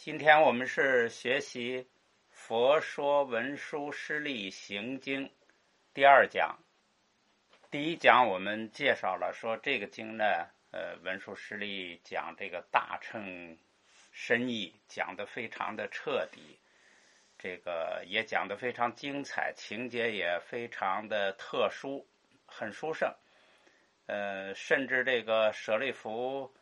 今天我们是学习《佛说文殊师利行经》第二讲。第一讲我们介绍了说这个经呢，文殊师利讲这个大乘深义，讲得非常的彻底，这个也讲得非常精彩，情节也非常的特殊，很殊胜。甚至这个舍利弗，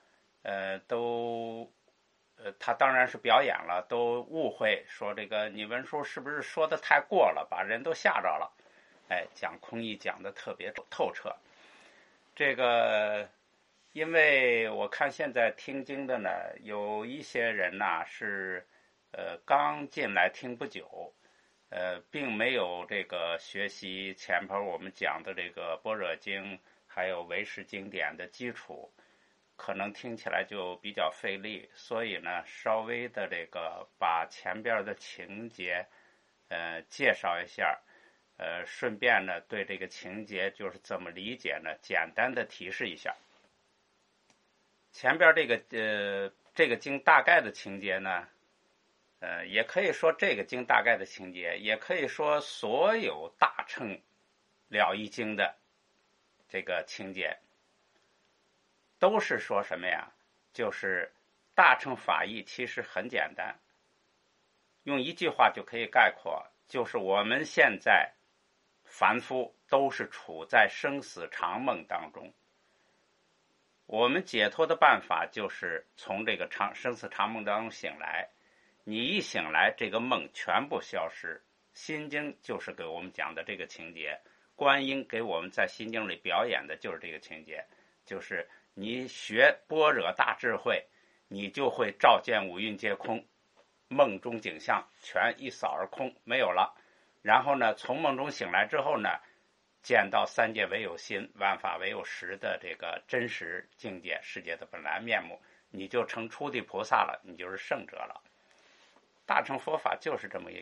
他当然是表演了，都误会说这个你文殊是不是说的太过了，把人都吓着了。讲空义讲的特别透彻。这个因为我看现在听经的呢，有一些人呢是刚进来听不久，并没有这个学习前边我们讲的这个般若经还有唯识经典的基础，可能听起来就比较费力，所以呢稍微的这个把前边的情节介绍一下，顺便呢对这个情节就是怎么理解呢简单的提示一下。前边这个经大概的情节呢，也可以说这个经大概的情节，也可以说所有大乘了义经的这个情节，都是说什么呀？就是大乘法义其实很简单，用一句话就可以概括，就是我们现在凡夫都是处在生死长梦当中，我们解脱的办法就是从这个生死长梦当中醒来。你一醒来，这个梦全部消失。心经就是给我们讲的这个情节，观音给我们在心经里表演的就是这个情节，就是你学般若大智慧，你就会照见五蕴皆空，梦中景象全一扫而空，没有了。然后呢，从梦中醒来之后呢，见到三界唯有心，万法唯有实的这个真实境界，世界的本来面目，你就成初地菩萨了，你就是圣者了。大乘佛法就是这么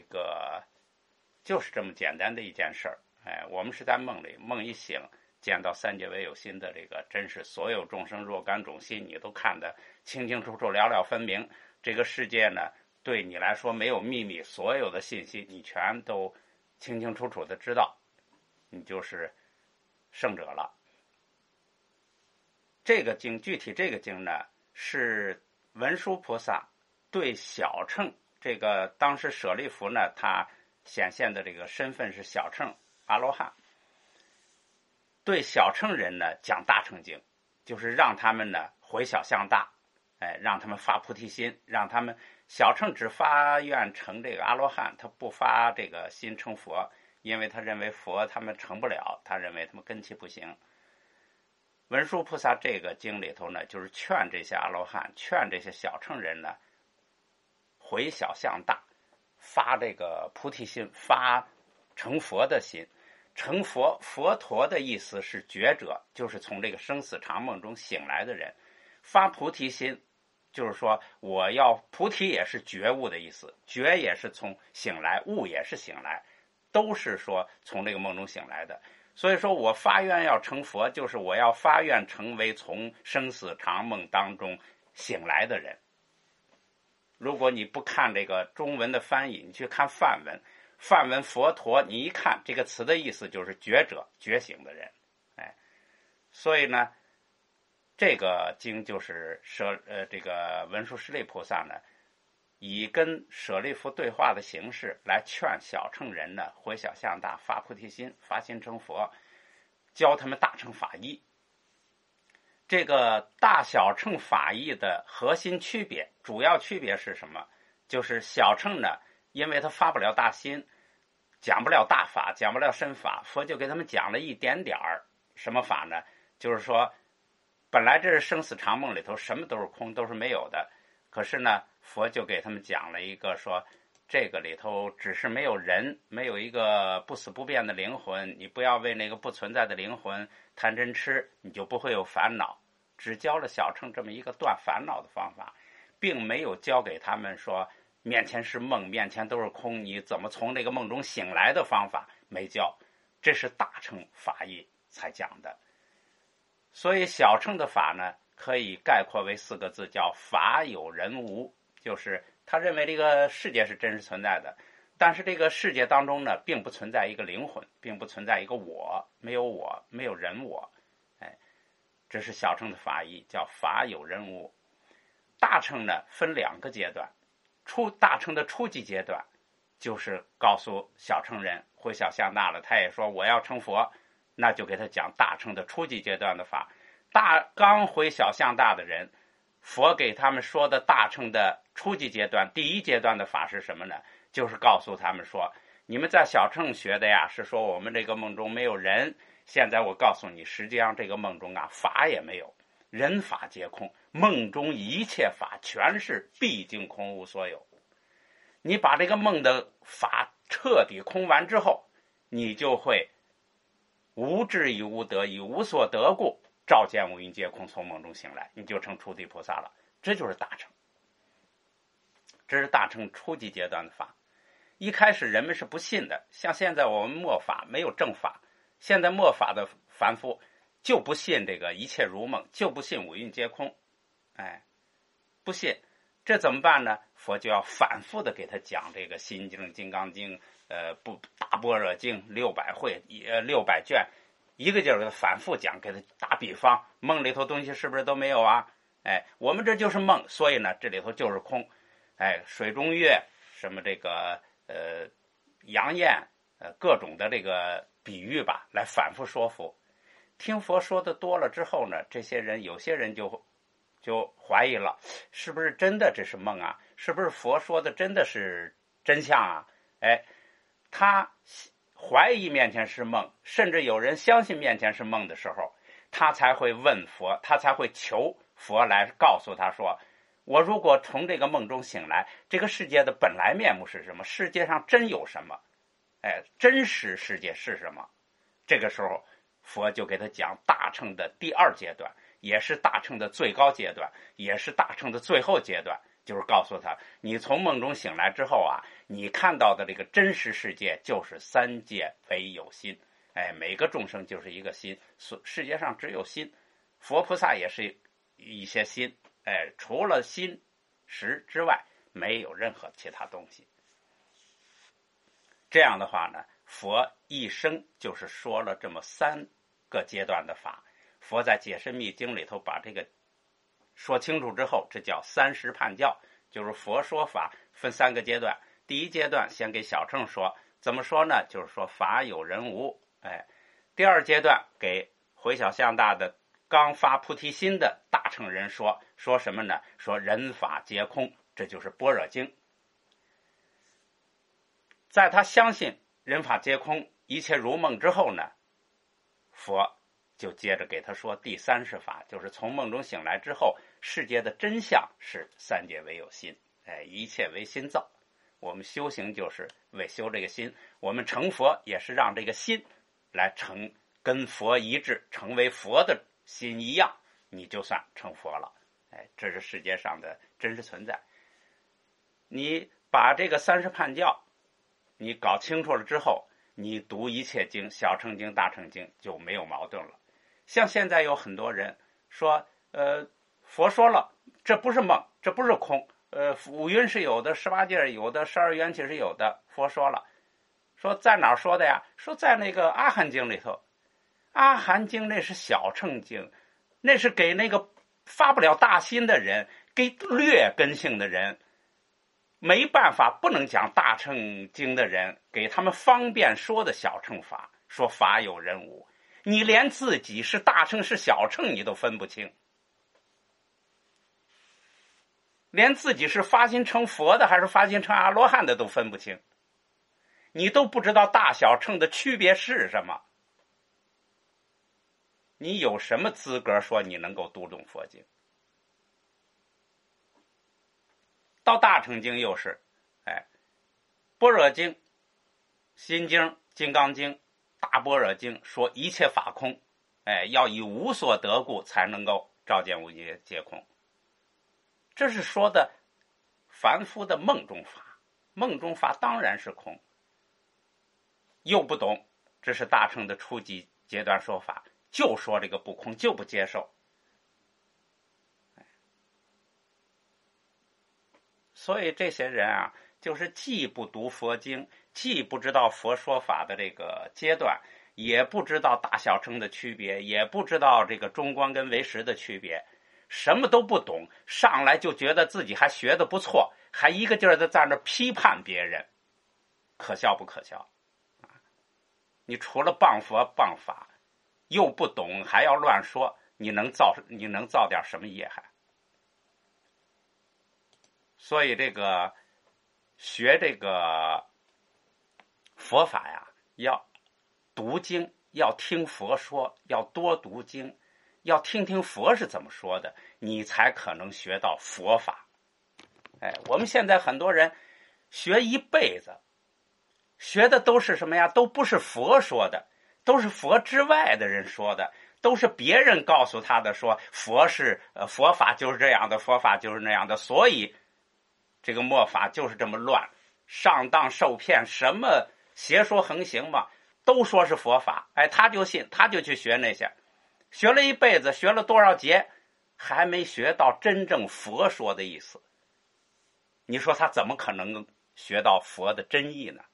简单的一件事儿。我们是在梦里，梦一醒，见到三界唯有心的这个真实，所有众生若干种心，你都看得清清楚楚，了了分明。这个世界呢，对你来说没有秘密，所有的信息你全都清清楚楚的知道，你就是圣者了。这个经，具体这个经呢，是文殊菩萨对小乘，这个当时舍利弗呢，他显现的这个身份是小乘阿罗汉，对小乘人呢讲大乘经，就是让他们呢回小向大，让他们发菩提心，让他们小乘只发愿成这个阿罗汉，他不发这个心成佛，因为他认为佛他们成不了，他认为他们根器不行。文殊菩萨这个经里头呢，就是劝这些阿罗汉，劝这些小乘人呢回小向大，发这个菩提心，发成佛的心。成佛，佛陀的意思是觉者，就是从这个生死长梦中醒来的人。发菩提心就是说我要菩提，也是觉悟的意思，觉也是从醒来，悟也是醒来，都是说从这个梦中醒来的。所以说我发愿要成佛，就是我要发愿成为从生死长梦当中醒来的人。如果你不看这个中文的翻译，你去看梵文，梵文佛陀，你一看这个词的意思就是觉者，觉醒的人。所以呢，这个经就是这个文殊师利菩萨呢，以跟舍利弗对话的形式来劝小乘人呢回小向大，发菩提心，发心成佛，教他们大乘法义。这个大小乘法义的核心区别，主要区别是什么？就是小乘呢，因为他发不了大心，讲不了大法，讲不了深法，佛就给他们讲了一点点儿什么法呢？就是说本来这是生死长梦里头什么都是空，都是没有的，可是呢佛就给他们讲了一个，说这个里头只是没有人，没有一个不死不变的灵魂，你不要为那个不存在的灵魂贪嗔痴，你就不会有烦恼。只教了小乘这么一个断烦恼的方法，并没有教给他们说面前是梦，面前都是空，你怎么从这个梦中醒来的方法，没教。这是大乘法义才讲的。所以小乘的法呢，可以概括为4个字，叫法有人无。 就是他认为这个世界是真实存在的，但是这个世界当中呢，并不存在一个灵魂，并不存在一个我，没有人我。这是小乘的法义，叫法有人无。大乘呢分2个阶段，大乘的初级阶段就是告诉小乘人回小向大了，他也说我要成佛，那就给他讲大乘的初级阶段的法。刚回小向大的人，佛给他们说的大乘的初级阶段第1阶段的法是什么呢？就是告诉他们说，你们在小乘学的呀，是说我们这个梦中没有人，现在我告诉你，实际上这个梦中啊，法也没有，人法皆空，梦中一切法全是毕竟空无所有。你把这个梦的法彻底空完之后，你就会无智以无得，以无所得故，照见五蕴皆空，从梦中醒来，你就成初地菩萨了。这就是大乘，这是大乘初级阶段的法。一开始人们是不信的，像现在我们末法没有正法，现在末法的凡夫就不信这个一切如梦，就不信五蕴皆空，不信，这怎么办呢？佛就要反复的给他讲这个心经、金刚经、大般若经600会、600卷，一个劲儿给他反复讲，给他打比方，梦里头东西是不是都没有啊？我们这就是梦，所以呢，这里头就是空。水中月，什么这个阳焰，各种的这个比喻吧，来反复说服。听佛说的多了之后呢，这些人有些人就怀疑了，是不是真的这是梦啊？是不是佛说的真的是真相啊？他怀疑面前是梦，甚至有人相信面前是梦的时候，他才会问佛，他才会求佛来告诉他说，我如果从这个梦中醒来，这个世界的本来面目是什么？世界上真有什么？真实世界是什么？这个时候佛就给他讲大乘的第2阶段，也是大乘的最高阶段，也是大乘的最后阶段，就是告诉他，你从梦中醒来之后啊，你看到的这个真实世界就是3界唯有心。每个众生就是一个心，世界上只有心，佛菩萨也是一些心，除了心识之外，没有任何其他东西。这样的话呢，佛一生就是说了这么3个阶段的法。佛在《解深密经》里头把这个说清楚之后，这叫30判教，就是佛说法分3个阶段。第1阶段先给小乘说，怎么说呢？就是说法有人无。第2阶段给回小向大的刚发菩提心的大乘人说什么呢？说人法皆空，这就是般若经。在他相信人法皆空，一切如梦之后呢，佛就接着给他说第30法，就是从梦中醒来之后，世界的真相是3界唯有心，一切为心造。我们修行就是为修这个心，我们成佛也是让这个心来跟佛一致，成为佛的心一样，你就算成佛了。这是世界上的真实存在。你把这个30判教你搞清楚了之后，你读一切经，小乘经、大乘经就没有矛盾了。像现在有很多人说，佛说了，这不是梦，这不是空，五蕴是有的，18界有的，12缘起是有的，佛说了。说在哪儿说的呀？说在那个阿含经里头。阿含经那是小乘经，那是给那个发不了大心的人，给劣根性的人，没办法不能讲大乘经的人，给他们方便说的小乘法，说法有人无。你连自己是大乘是小乘你都分不清，连自己是发心成佛的还是发心成阿罗汉的都分不清，你都不知道大小乘的区别是什么，你有什么资格说你能够读懂佛经？到大乘经又是，般若经、心经、金刚经、大般若经说一切法空，要以无所得故才能够照见五蕴皆空。这是说的凡夫的梦中法，梦中法当然是空。又不懂，这是大乘的初级阶段说法，就说这个不空，就不接受。 所以这些人啊，就是既不读佛经，既不知道佛说法的这个阶段，也不知道大小乘的区别，也不知道这个中观跟唯识的区别，什么都不懂，上来就觉得自己还学得不错，还一个劲儿的在那批判别人，可笑不可笑？你除了谤佛谤法，又不懂，还要乱说，你能造点什么业害？所以这个学这个佛法呀，要读经，要听佛说，要多读经，要听听佛是怎么说的，你才可能学到佛法。我们现在很多人学一辈子，学的都是什么呀？都不是佛说的，都是佛之外的人说的，都是别人告诉他的，说佛是佛法就是这样的，佛法就是那样的，所以这个末法就是这么乱，上当受骗，什么邪说横行嘛，都说是佛法，他就信，他就去学那些，学了一辈子，学了多少节，还没学到真正佛说的意思。你说他怎么可能学到佛的真意呢？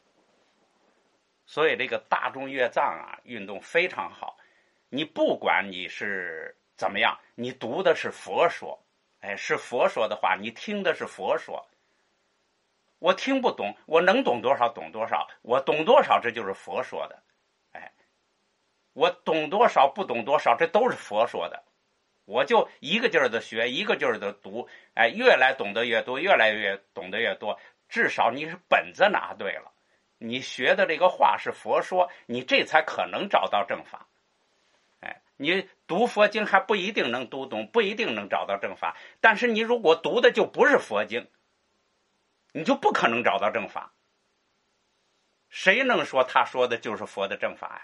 所以这个大众阅藏啊运动非常好，你不管你是怎么样，你读的是佛说，是佛说的话，你听的是佛说。我听不懂，我能懂多少懂多少，我懂多少这就是佛说的，我懂多少不懂多少这都是佛说的，我就一个劲儿的学，一个劲儿的读，越来懂得越多，越来越懂得越多，至少你是本子拿对了，你学的这个话是佛说，你这才可能找到正法。你读佛经还不一定能读懂，不一定能找到正法，但是你如果读的就不是佛经，你就不可能找到正法。谁能说他说的就是佛的正法呀？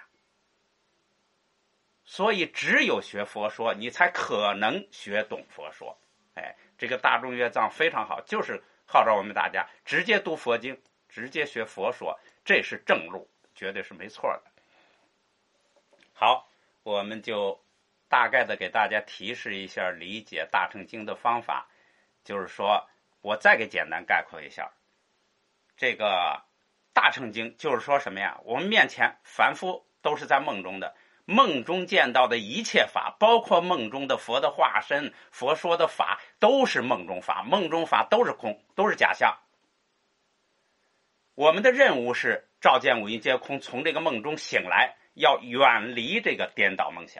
所以只有学佛说，你才可能学懂佛说。这个大众阅藏非常好，就是号召我们大家直接读佛经，直接学佛说，这是正路，绝对是没错的。好，我们就大概的给大家提示一下理解大乘经的方法，就是说我再给简单概括一下，这个大乘经就是说什么呀？我们面前凡夫都是在梦中的，梦中见到的一切法，包括梦中的佛的化身，佛说的法，都是梦中法，梦中法都是空，都是假象。我们的任务是照见五蕴皆空，从这个梦中醒来，要远离这个颠倒梦想。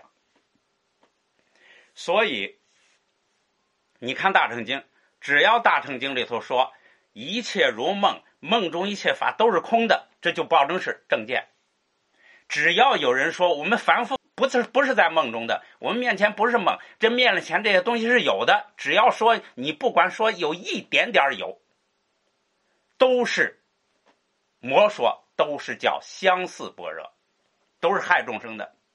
所以你看大乘经，只要大乘经里头说一切如梦，梦中一切法都是空的，这就保证是正见。只要有人说我们凡夫不是在梦中的，我们面前不是梦，这面前这些东西是有的，只要说你不管说有一点点有，都是魔说，都是叫相似般若，都是害众生的。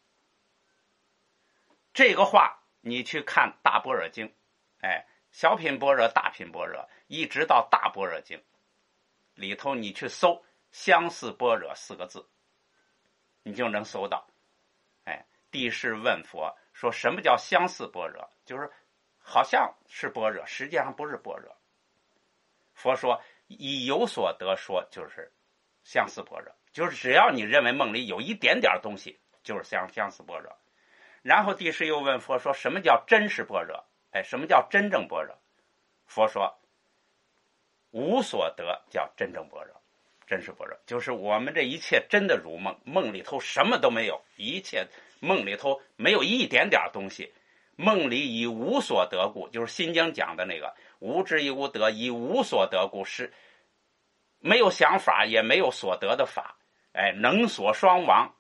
这个话你去看大般若经，小品般若、大品般若，一直到大般若经里头，你去搜相似般若4个字，你就能搜到。帝释问佛说什么叫相似般若，就是好像是般若，实际上不是般若。佛说以有所得说就是相似般若，就是只要你认为梦里有一点点东西，就是相似般若。然后帝释又问佛说什么叫真实般若，什么叫真正般若？佛说无所得叫真正般若，真实般若就是我们这一切真的如梦，梦里头什么都没有，一切梦里头没有一点点东西，梦里以无所得故，就是心经讲的那个无知亦无得，以无所得故，是没有想法也没有所得的法，能所双亡，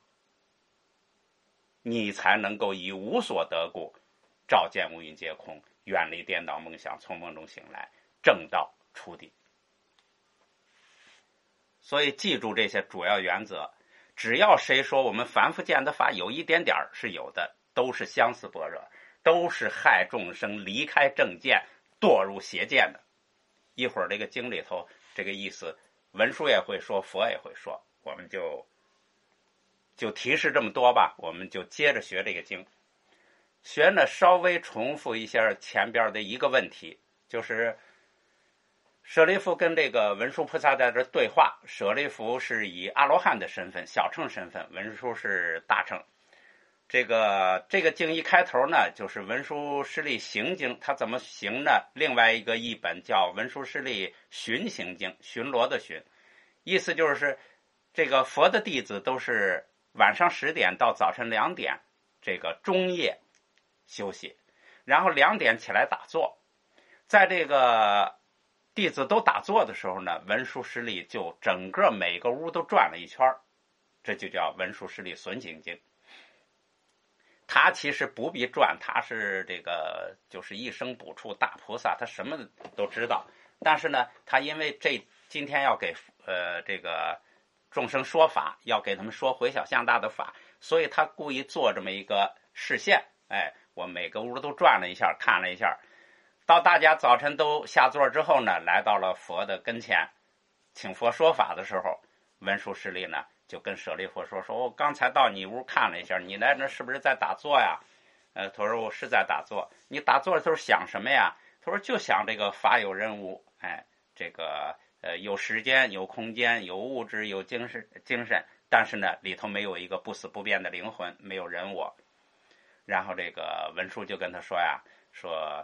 你才能够以无所得故照见五蕴皆空，远离颠倒梦想，从梦中醒来，正道出地。所以记住这些主要原则，只要谁说我们凡夫见的法有一点点是有的，都是相似般若，都是害众生离开正见堕入邪见的。一会儿这个经里头这个意思文殊也会说，佛也会说，我们就提示这么多吧，我们就接着学这个经。学呢稍微重复一下前边的一个问题，就是舍利弗跟这个文殊菩萨在这对话，舍利弗是以阿罗汉的身份、小乘身份，文殊是大乘。这个经一开头呢，就是文殊师利行经，它怎么行呢？另外一个译本叫文殊师利巡行经，巡逻的巡，意思就是这个佛的弟子都是晚上10点到早晨2点，这个中夜休息，然后2点起来打坐。在这个弟子都打坐的时候呢，文殊师利就整个每个屋都转了一圈，这就叫文殊师利巡行经。他其实不必转，他是这个就是一生补处大菩萨，他什么都知道。但是呢，他因为今天要给这个众生说法，要给他们说回小向大的法，所以他故意做这么一个示现。我每个屋都转了一下，看了一下，到大家早晨都下座之后呢，来到了佛的跟前，请佛说法的时候，文殊师利呢就跟舍利弗说我刚才到你屋看了一下，你来这是不是在打坐呀？他说我是在打坐。你打坐的时候想什么呀？他说就想这个法有人无，这个有时间有空间有物质有精神，但是呢里头没有一个不死不变的灵魂，没有人我。然后这个文殊就跟他说呀，说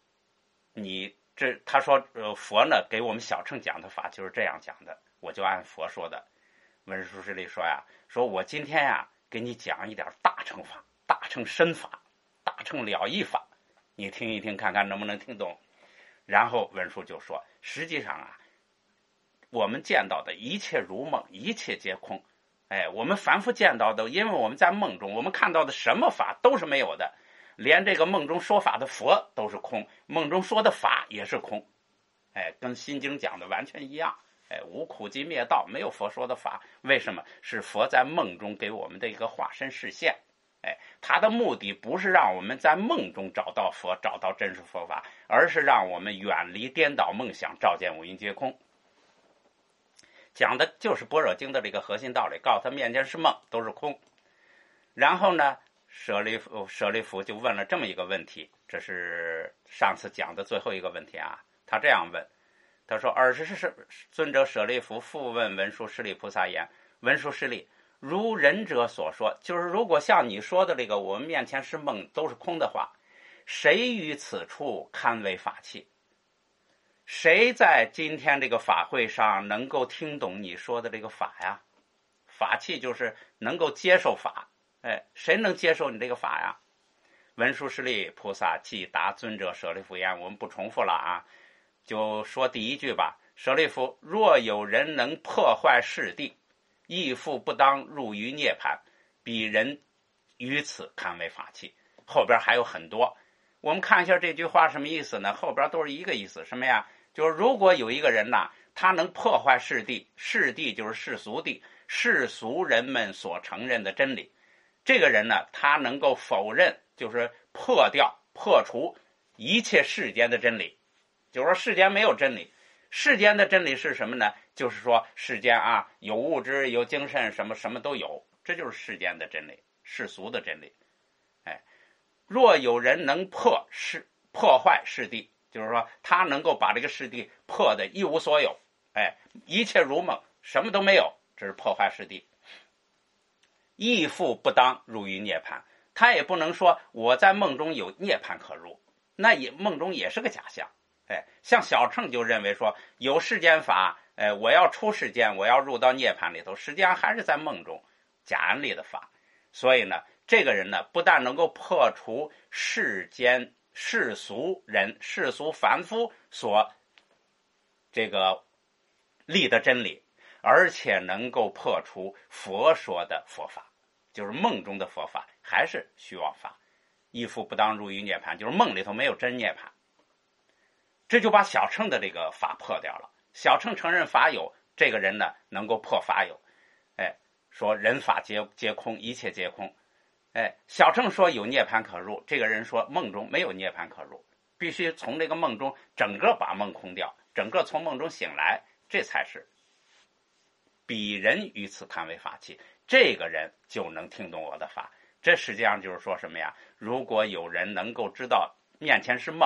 他说佛呢给我们小乘讲的法就是这样讲的，我就按佛说的。文殊师利说呀，说我今天呀给你讲一点大乘法、大乘身法、大乘了义法，你听一听看看能不能听懂。然后文殊就说，实际上啊，我们见到的一切如梦，一切皆空。我们凡夫见到的，因为我们在梦中，我们看到的什么法都是没有的，连这个梦中说法的佛都是空，梦中说的法也是空。跟心经讲的完全一样。无苦集灭道，没有佛说的法。为什么？是佛在梦中给我们的一个化身示现。他的目的不是让我们在梦中找到佛，找到真实佛法，而是让我们远离颠倒梦想，照见五蕴皆空。讲的就是般若经的这个核心道理，告诉他面前是梦，都是空。然后呢，舍利弗就问了这么一个问题，这是上次讲的最后一个问题啊。他这样问，他说：“尔时尊者舍利弗复问文殊师利菩萨言：文殊师利，如仁者所说，就是如果像你说的这个我们面前是梦都是空的话，谁于此处堪为法器？谁在今天这个法会上能够听懂你说的这个法呀？法器就是能够接受法。谁能接受你这个法呀？”文殊师利菩萨即答尊者舍利弗言，我们不重复了啊，就说第一句吧。舍利弗，若有人能破坏世谛，亦复不当入于涅槃，彼人于此堪为法器。后边还有很多，我们看一下这句话什么意思呢？后边都是一个意思，什么呀？就是如果有一个人呐，他能破坏世谛，世谛就是世俗谛，世俗人们所承认的真理。这个人呢，他能够否认，就是破除一切世间的真理。就是说世间没有真理，世间的真理是什么呢？就是说世间啊有物质有精神，什么都有，这就是世间的真理，世俗的真理。若有人能破坏世谛，就是说他能够把这个世谛破得一无所有，一切如梦，什么都没有，这是破坏世谛。亦复不当入于涅槃，他也不能说我在梦中有涅槃可入，那梦中也是个假象。像小乘就认为说有世间法，我要出世间，我要入到涅槃里头，实际上还是在梦中假安立的法。所以呢，这个人呢，不但能够破除世间世俗人、世俗凡夫所这个立的真理，而且能够破除佛说的佛法，就是梦中的佛法还是虚妄法。亦复不当入于涅槃，就是梦里头没有真涅槃。这就把小乘的这个法破掉了。小乘承认法有，这个人呢能够破法有。说人法皆空，一切皆空。小乘说有涅槃可入，这个人说梦中没有涅槃可入，必须从这个梦中整个把梦空掉，整个从梦中醒来，这才是彼人于此堪为法器，这个人就能听懂我的法。这实际上就是说什么呀？如果有人能够知道面前是梦，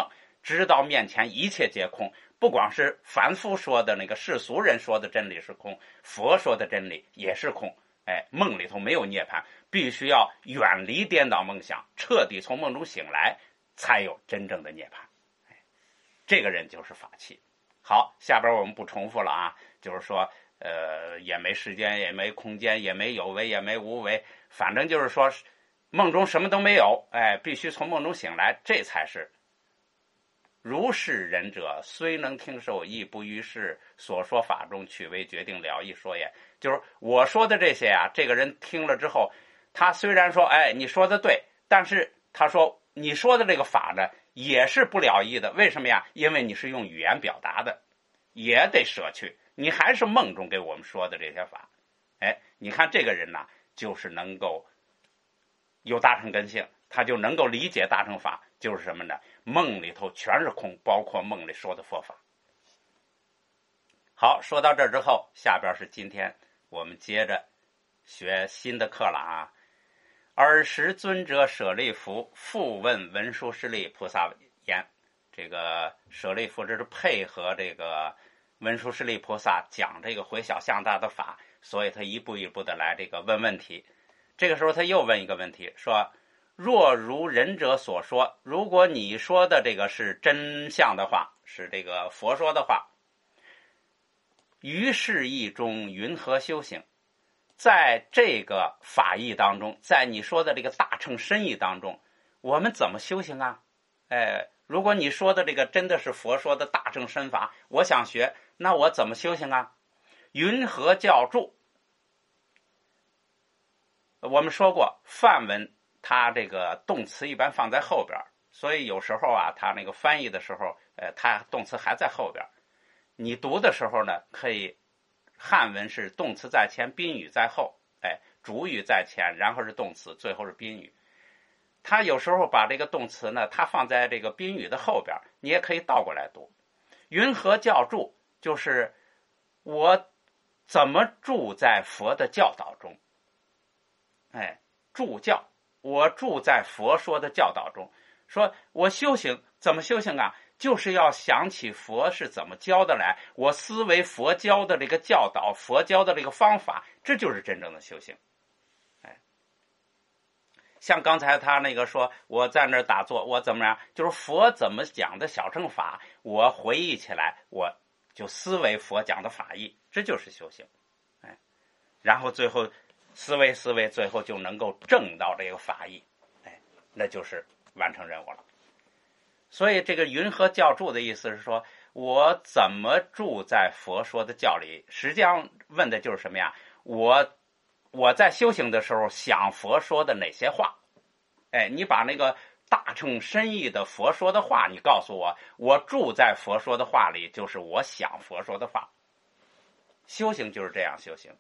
知道面前一切皆空，不光是凡夫说的那个世俗人说的真理是空，佛说的真理也是空。梦里头没有涅槃，必须要远离颠倒梦想，彻底从梦中醒来，才有真正的涅槃。这个人就是法器。好，下边我们不重复了啊，就是说也没时间，也没空间，也没有为，也没无为，反正就是说梦中什么都没有，必须从梦中醒来，这才是如是人者，虽能听受，亦不于是所说法中取为决定了义说也。就是我说的这些啊，这个人听了之后，他虽然说你说的对，但是他说你说的这个法呢也是不了义的。为什么呀？因为你是用语言表达的，也得舍去，你还是梦中给我们说的这些法。你看这个人呢，就是能够有大乘根性，他就能够理解大乘法，就是什么呢？梦里头全是空，包括梦里说的佛法。好，说到这之后，下边是今天我们接着学新的课了啊。尔时尊者舍利弗复问文殊师利菩萨言，这个舍利弗这是配合这个文殊师利菩萨讲这个回小向大的法，所以他一步一步的来这个问问题。这个时候他又问一个问题，说若如人者所说，如果你说的这个是真相的话，是这个佛说的话，于是义中云何修行？在这个法义当中，在你说的这个大乘深义当中，我们怎么修行啊？如果你说的这个真的是佛说的大乘深法，我想学，那我怎么修行啊？云何教住？我们说过，梵文它这个动词一般放在后边，所以有时候啊，它那个翻译的时候，它动词还在后边。你读的时候呢，可以汉文是动词在前，宾语在后，主语在前，然后是动词，最后是宾语。他有时候把这个动词呢，它放在这个宾语的后边，你也可以倒过来读。云何教住？就是我怎么住在佛的教导中？助教，我住在佛说的教导中。说我修行怎么修行啊？就是要想起佛是怎么教的来，我思维佛教的这个教导，佛教的这个方法，这就是真正的修行。像刚才他那个说我在那儿打坐，我怎么样，就是佛怎么讲的小乘法，我回忆起来，我就思维佛讲的法义，这就是修行。然后最后思维，最后就能够证到这个法义，那就是完成任务了。所以这个云何教住的意思是说，我怎么住在佛说的教里？实际上问的就是什么呀？我在修行的时候想佛说的哪些话？你把那个大乘深义的佛说的话，你告诉我，我住在佛说的话里，就是我想佛说的话。修行就是这样修行。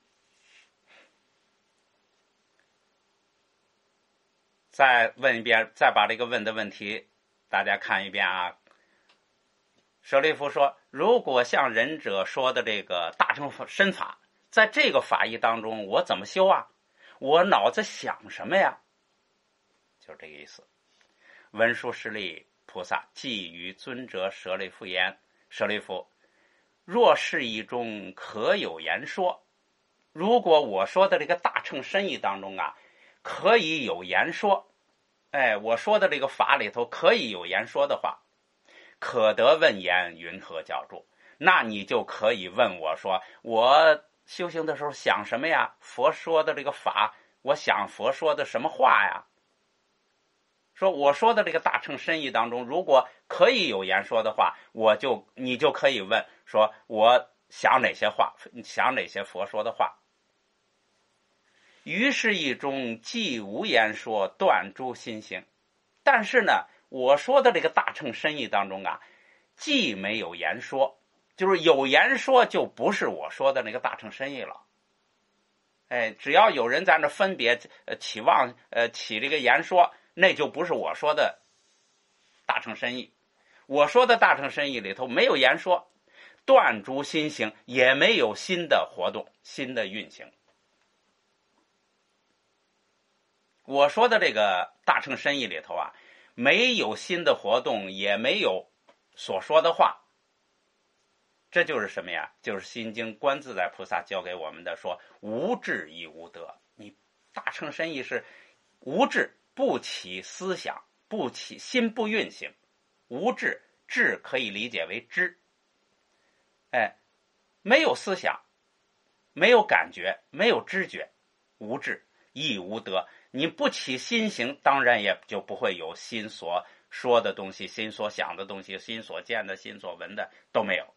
再问一遍，再把这个问的问题大家看一遍啊。舍利弗说，如果像仁者说的这个大乘深法，在这个法义当中，我怎么修啊？我脑子想什么呀？就是这个意思。文殊师利菩萨即于尊者舍利弗言：舍利弗，若是义中可有言说，如果我说的这个大乘深义当中啊，可以有言说，我说的这个法里头可以有言说的话，可得问言云何教住？那你就可以问我说，我修行的时候想什么呀？佛说的这个法，我想佛说的什么话呀？说我说的这个大乘深义当中，如果可以有言说的话，你就可以问说，我想哪些话，想哪些佛说的话。于是义中既无言说，断诸心行。但是呢，我说的这个大乘深义当中啊，既没有言说，就是有言说就不是我说的那个大乘深义了。只要有人在那分别起妄起这个言说，那就不是我说的大乘深义。我说的大乘深义里头没有言说，断诸心行，也没有新的活动，新的运行。我说的这个大乘深义里头啊，没有新的活动，也没有所说的话。这就是什么呀？就是心经观自在菩萨教给我们的，说无智亦无得。你大乘深意是无智，不起思想，不起心，不运行。无智，智可以理解为知，没有思想，没有感觉，没有知觉，无智亦无得。你不起心行，当然也就不会有心所说的东西，心所想的东西，心所见的，心所闻的都没有。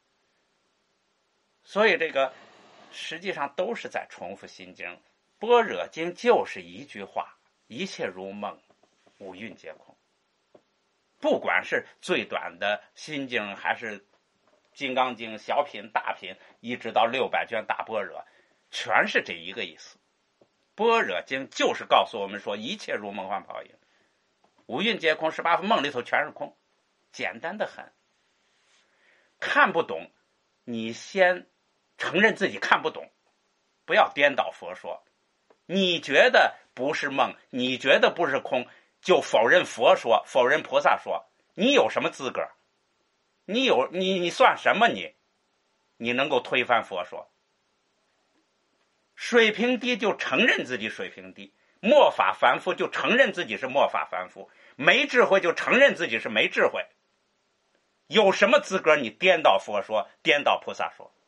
所以这个实际上都是在重复心经。般若经就是一句话：一切如梦，五蕴皆空。不管是最短的心经，还是金刚经小品大品，一直到600卷大般若，全是这一个意思。般若经就是告诉我们说，一切如梦幻泡影，五蕴皆空，18梦里头全是空，简单的很。看不懂，你先承认自己看不懂，不要颠倒佛说。你觉得不是梦，你觉得不是空，就否认佛说，否认菩萨说，你有什么资格？你算什么你？你能够推翻佛说？水平低就承认自己水平低，末法凡夫就承认自己是末法凡夫，没智慧就承认自己是没智慧。有什么资格你颠倒佛说，颠倒菩萨说？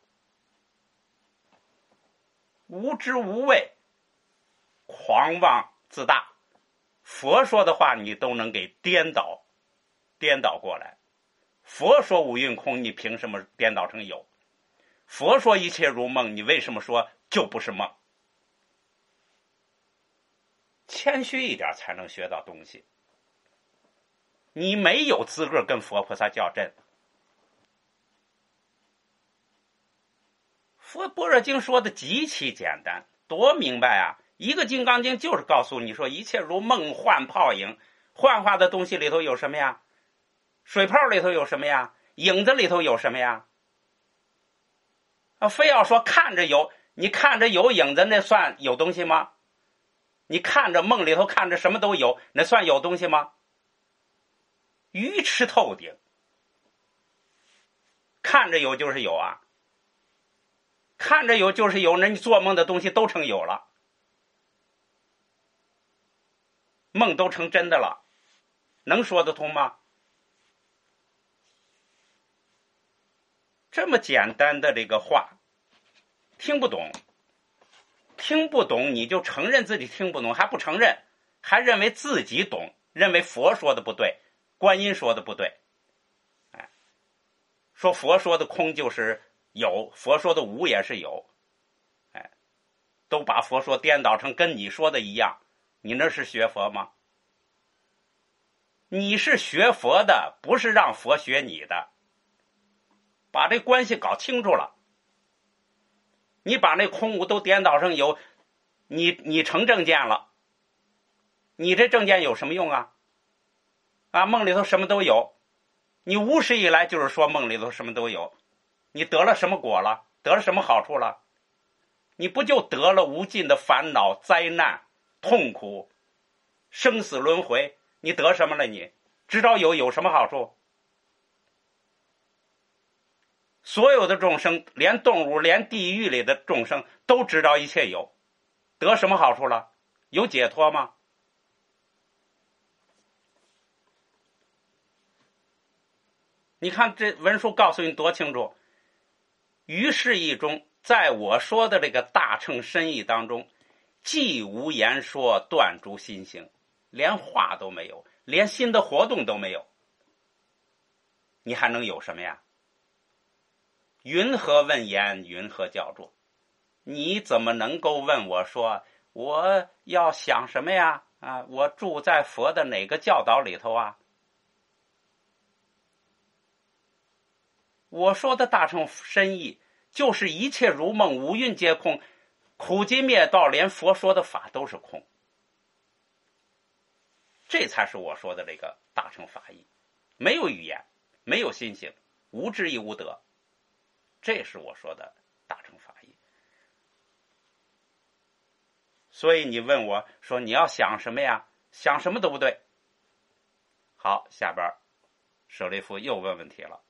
无知无畏，狂妄自大，佛说的话你都能给颠倒过来。佛说五蕴空，你凭什么颠倒成有？佛说一切如梦，你为什么说就不是梦？谦虚一点才能学到东西。你没有资格跟佛菩萨较真。佛般若经说的极其简单，多明白啊！一个金刚经就是告诉你说，一切如梦幻泡影。幻化的东西里头有什么呀？水泡里头有什么呀？影子里头有什么呀？非要说看着有，你看着有影子，那算有东西吗？你看着梦里头看着什么都有，那算有东西吗？愚痴透顶。看着有就是有啊，看着有就是有，那你做梦的东西都成有了，梦都成真的了，能说得通吗？这么简单的这个话，听不懂，你就承认自己听不懂，还不承认，还认为自己懂，认为佛说的不对，观音说的不对，说佛说的空就是有，佛说的无也是有，都把佛说颠倒成跟你说的一样，你那是学佛吗？你是学佛的，不是让佛学你的，把这关系搞清楚了。你把那空无都颠倒成有，你成正见了，你这正见有什么用啊？梦里头什么都有，你无始以来就是说梦里头什么都有，你得了什么果了？得了什么好处了？你不就得了无尽的烦恼、灾难、痛苦、生死轮回？你得什么了？你知道有什么好处？所有的众生，连动物，连地狱里的众生都知道一切有，得什么好处了？有解脱吗？你看这文书告诉你多清楚。于是义中，在我说的这个大乘深意当中，既无言说断诸心行，连话都没有，连心的活动都没有，你还能有什么呀？云何问言，云何教著？你怎么能够问我说我要想什么呀？我住在佛的哪个教导里头啊？我说的大乘深意就是一切如梦，五蕴皆空，苦集灭道，连佛说的法都是空，这才是我说的这个大乘法义。没有语言，没有心性，无智亦无得，这是我说的大乘法义。所以你问我说你要想什么呀？想什么都不对。好，下边舍利弗又问问题了。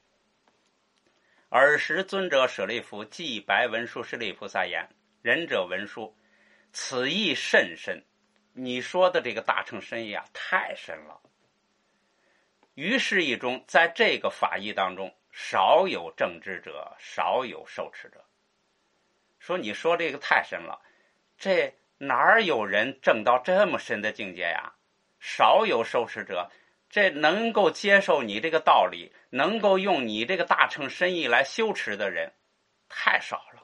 尔时尊者舍利弗即白文殊师利菩萨言：仁者文殊，此意甚深。你说的这个大乘深意啊，太深了。于是义中，在这个法义当中，少有正知者，少有受持者。说你说这个太深了，这哪儿有人证到这么深的境界呀？少有受持者，这能够接受你这个道理，能够用你这个大乘深意来修持的人，太少了。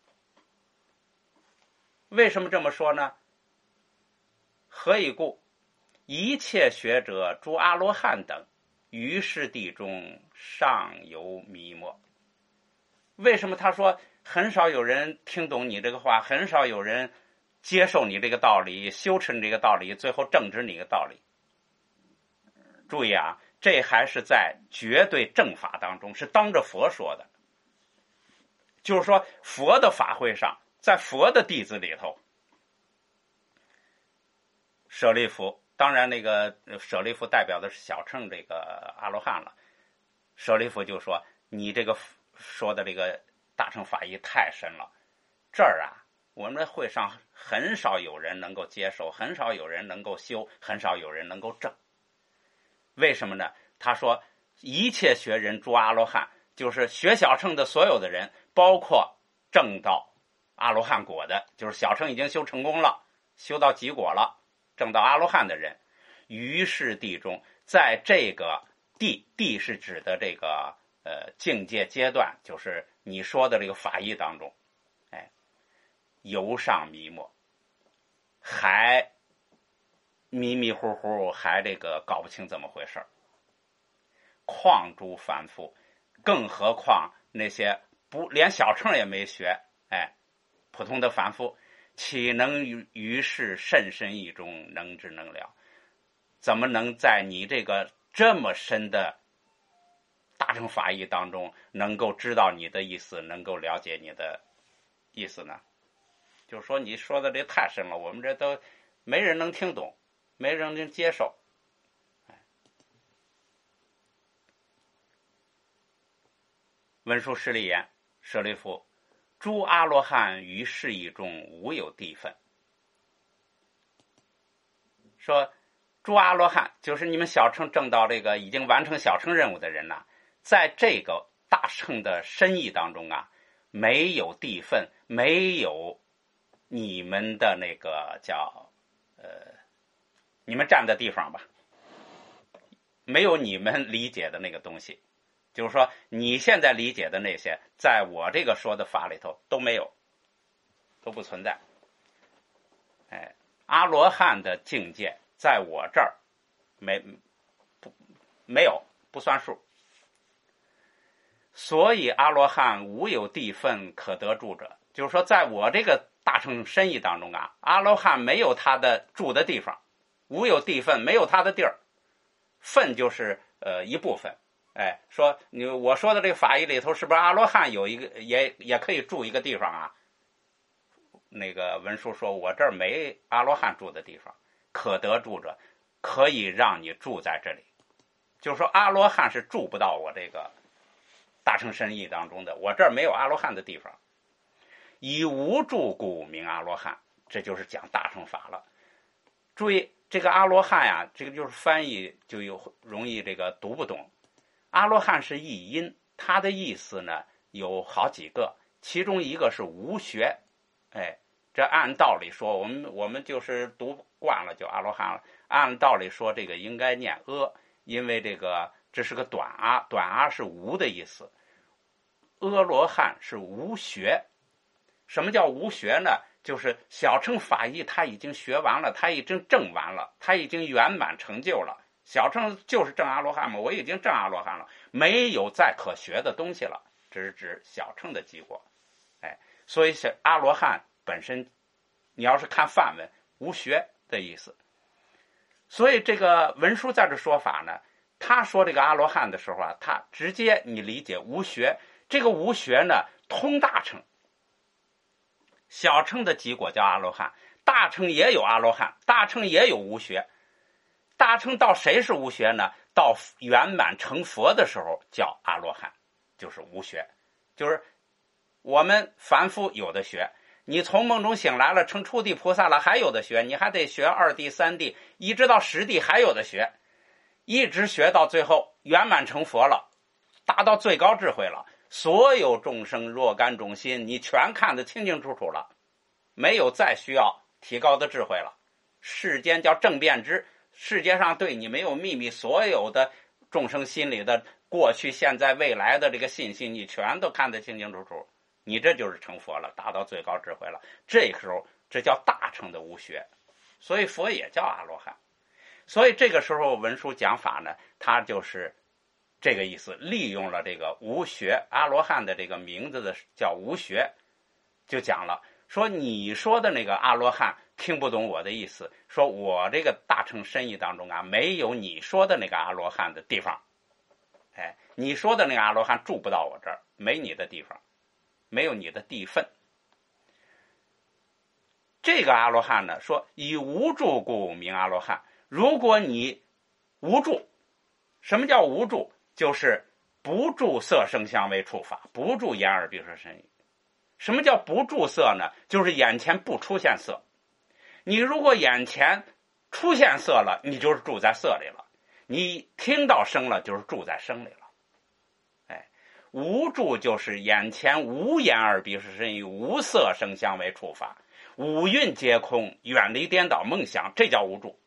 为什么这么说呢？何以故？一切学者诸阿罗汉等，于是地中尚有迷惑。为什么他说很少有人听懂你这个话，很少有人接受你这个道理，修持你这个道理，最后正知你的道理？注意啊，这还是在绝对正法当中，是当着佛说的。就是说佛的法会上，在佛的弟子里头，舍利弗，当然那个舍利弗代表的是小乘这个阿罗汉了。舍利弗就说你这个说的这个大乘法义太深了，这儿啊我们的会上很少有人能够接受，很少有人能够修，很少有人能够证。为什么呢？他说一切学人诸阿罗汉，就是学小乘的所有的人，包括证到阿罗汉果的，就是小乘已经修成功了，修到极果了，证到阿罗汉的人，于是地中，在这个地是指的这个境界阶段，就是你说的这个法义当中，犹尚迷惑，还迷迷糊糊，还这个搞不清怎么回事。况诸凡夫，更何况那些连小乘也没学，普通的凡夫，岂能于是甚深义中能知能了？怎么能在你这个这么深的大乘法义当中，能够知道你的意思，能够了解你的意思呢？就是说你说的这太深了，我们这都没人能听懂，没人能接受。文殊师利言：舍利弗，诸阿罗汉于是义中无有地分。说诸阿罗汉就是你们小乘证到这个已经完成小乘任务的人呐，在这个大乘的深意当中啊，没有地分，没有你们的那个叫你们站的地方吧，没有你们理解的那个东西。就是说你现在理解的那些，在我这个说的法里头都没有，都不存在。阿罗汉的境界在我这儿没有，不算数。所以阿罗汉无有地分可得住者，就是说在我这个大乘深意当中啊，阿罗汉没有他的住的地方，无有地分，没有他的地儿。分就是一部分。说我说的这个法义里头，是不是阿罗汉有一个也可以住一个地方啊？那个文殊说，我这儿没阿罗汉住的地方，可得住者，可以让你住在这里。就是说阿罗汉是住不到我这个大乘深意当中的，我这儿没有阿罗汉的地方。以无住故名阿罗汉，这就是讲大乘法了。注意这个阿罗汉呀，这个就是翻译就容易这个读不懂。阿罗汉是译音，它的意思呢有好几个，其中一个是无学。这按道理说，我们就是读惯了就阿罗汉了。按道理说，这个应该念阿，因为这是个短阿，短阿是无的意思。阿罗汉是无学。什么叫无学呢？就是小乘法义他已经学完了，他已经证完了，他已经圆满成就了。小乘就是证阿罗汉嘛，我已经证阿罗汉了，没有再可学的东西了，这是指小乘的结果。所以阿罗汉本身，你要是看梵文，无学的意思。所以这个文殊在这说法呢，他说这个阿罗汉的时候啊，他直接你理解无学。这个无学呢，通大乘，小乘的结果叫阿罗汉，大乘也有阿罗汉，大乘也有无学。 大乘到谁是无学呢？到圆满成佛的时候叫阿罗汉，就是无学。就是我们凡夫有的学，你从梦中醒来了，成初地菩萨了，还有的学，你还得学二地、三地，一直到十地还有的学，一直学到最后圆满成佛了，达到最高智慧了，所有众生若干种心，你全看得清清楚楚了，没有再需要提高的智慧了。世间叫正遍知，世界上对你没有秘密，所有的众生心里的过去、现在、未来的这个信息，你全都看得清清楚楚。你这就是成佛了，达到最高智慧了。这时候，这叫大乘的无学，所以佛也叫阿罗汉。所以这个时候文殊讲法呢，他就是这个意思，利用了这个无学阿罗汉的这个名字的叫无学，就讲了说你说的那个阿罗汉听不懂我的意思，说我这个大乘深意当中啊，没有你说的那个阿罗汉的地方。哎，你说的那个阿罗汉住不到我这儿，没你的地方，没有你的地分。这个阿罗汉呢，说以无住故名阿罗汉。如果你无住，什么叫无住？就是不住色声香味触法，不住眼耳鼻舌身意。什么叫不住色呢？就是眼前不出现色。你如果眼前出现色了，你就是住在色里了；你听到声了，就是住在声里了。哎，无住就是眼前无眼耳鼻舌身意，无色声香味触法，五蕴皆空，远离颠倒梦想，这叫无住。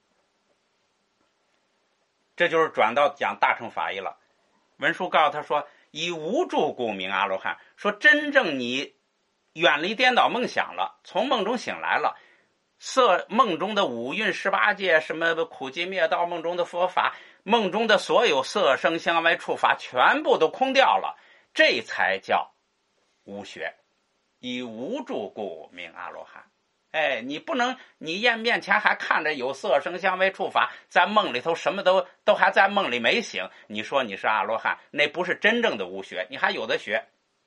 这就是转到讲大乘法义了。文殊告诉他说，以无住故名阿罗汉。说真正你远离颠倒梦想了，从梦中醒来了，梦中的五蕴18界，什么苦集灭道，梦中的佛法，梦中的所有色声香味触法全部都空掉了，这才叫无学。以无住故名阿罗汉。哎，你不能，你面前还看着有色声香味触法，在梦里头什么都还在梦里没醒，你说你是阿罗汉，那不是真正的无学，你还有的学。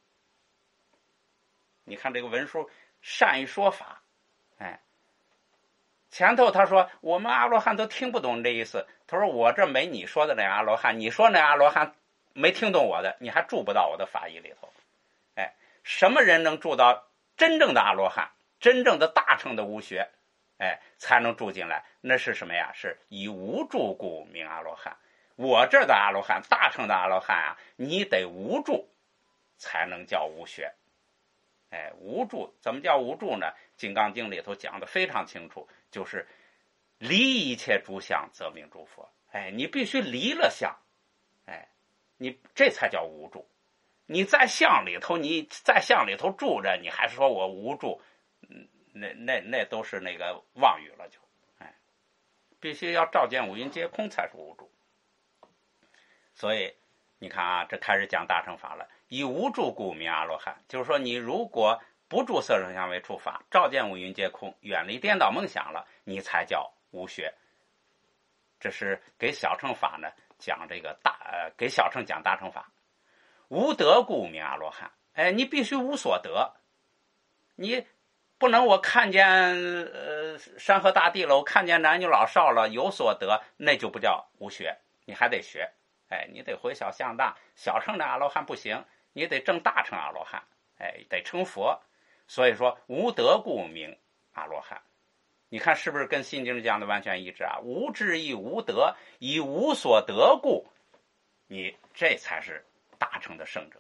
你看这个文殊善于说法，哎，前头他说我们阿罗汉都听不懂这意思，他说我这没你说的那阿罗汉，你说那阿罗汉没听懂我的，你还住不到我的法义里头。哎，什么人能住到真正的阿罗汉？真正的大乘的无学，哎，才能住进来。那是什么呀？是以无住故名阿罗汉。我这儿的阿罗汉，大乘的阿罗汉啊，你得无住才能叫无学。哎，无住怎么叫无住呢？《金刚经》里头讲的非常清楚，就是离一切诸相，则名诸佛。哎，你必须离了相，哎，你这才叫无住。你在相里头，住着，你还说我无住，那都是那个妄语了，就，哎，必须要照见五蕴皆空才是无住。所以你看啊，这开始讲大乘法了，以无住故名阿罗汉，就是说你如果不住色声香味触法，照见五蕴皆空，远离颠倒梦想了，你才叫无学。这是给小乘法呢讲这个给小乘讲大乘法。无得故名阿罗汉。哎，你必须无所得，你不能我看见山河大地了，我看见男女老少了，有所得，那就不叫无学，你还得学。哎，你得回小向大，小乘的阿罗汉不行，你得证大乘阿罗汉，哎，得成佛。所以说无得故名阿罗汉。你看是不是跟心经讲的完全一致啊？无智亦无得，以无所得故，你这才是大乘的圣者。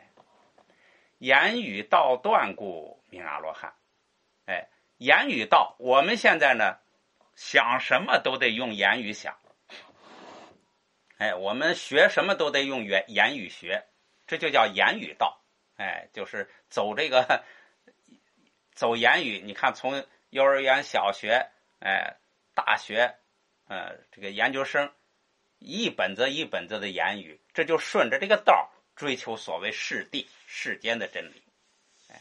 言语道断故名阿罗汉。哎，言语道，我们现在呢想什么都得用言语想。哎，我们学什么都得用言语学，这就叫言语道。哎，就是走言语。你看从幼儿园、小学，哎，大学，这个研究生，一本子一本子的言语，这就顺着这个道追求所谓世间的真理。哎，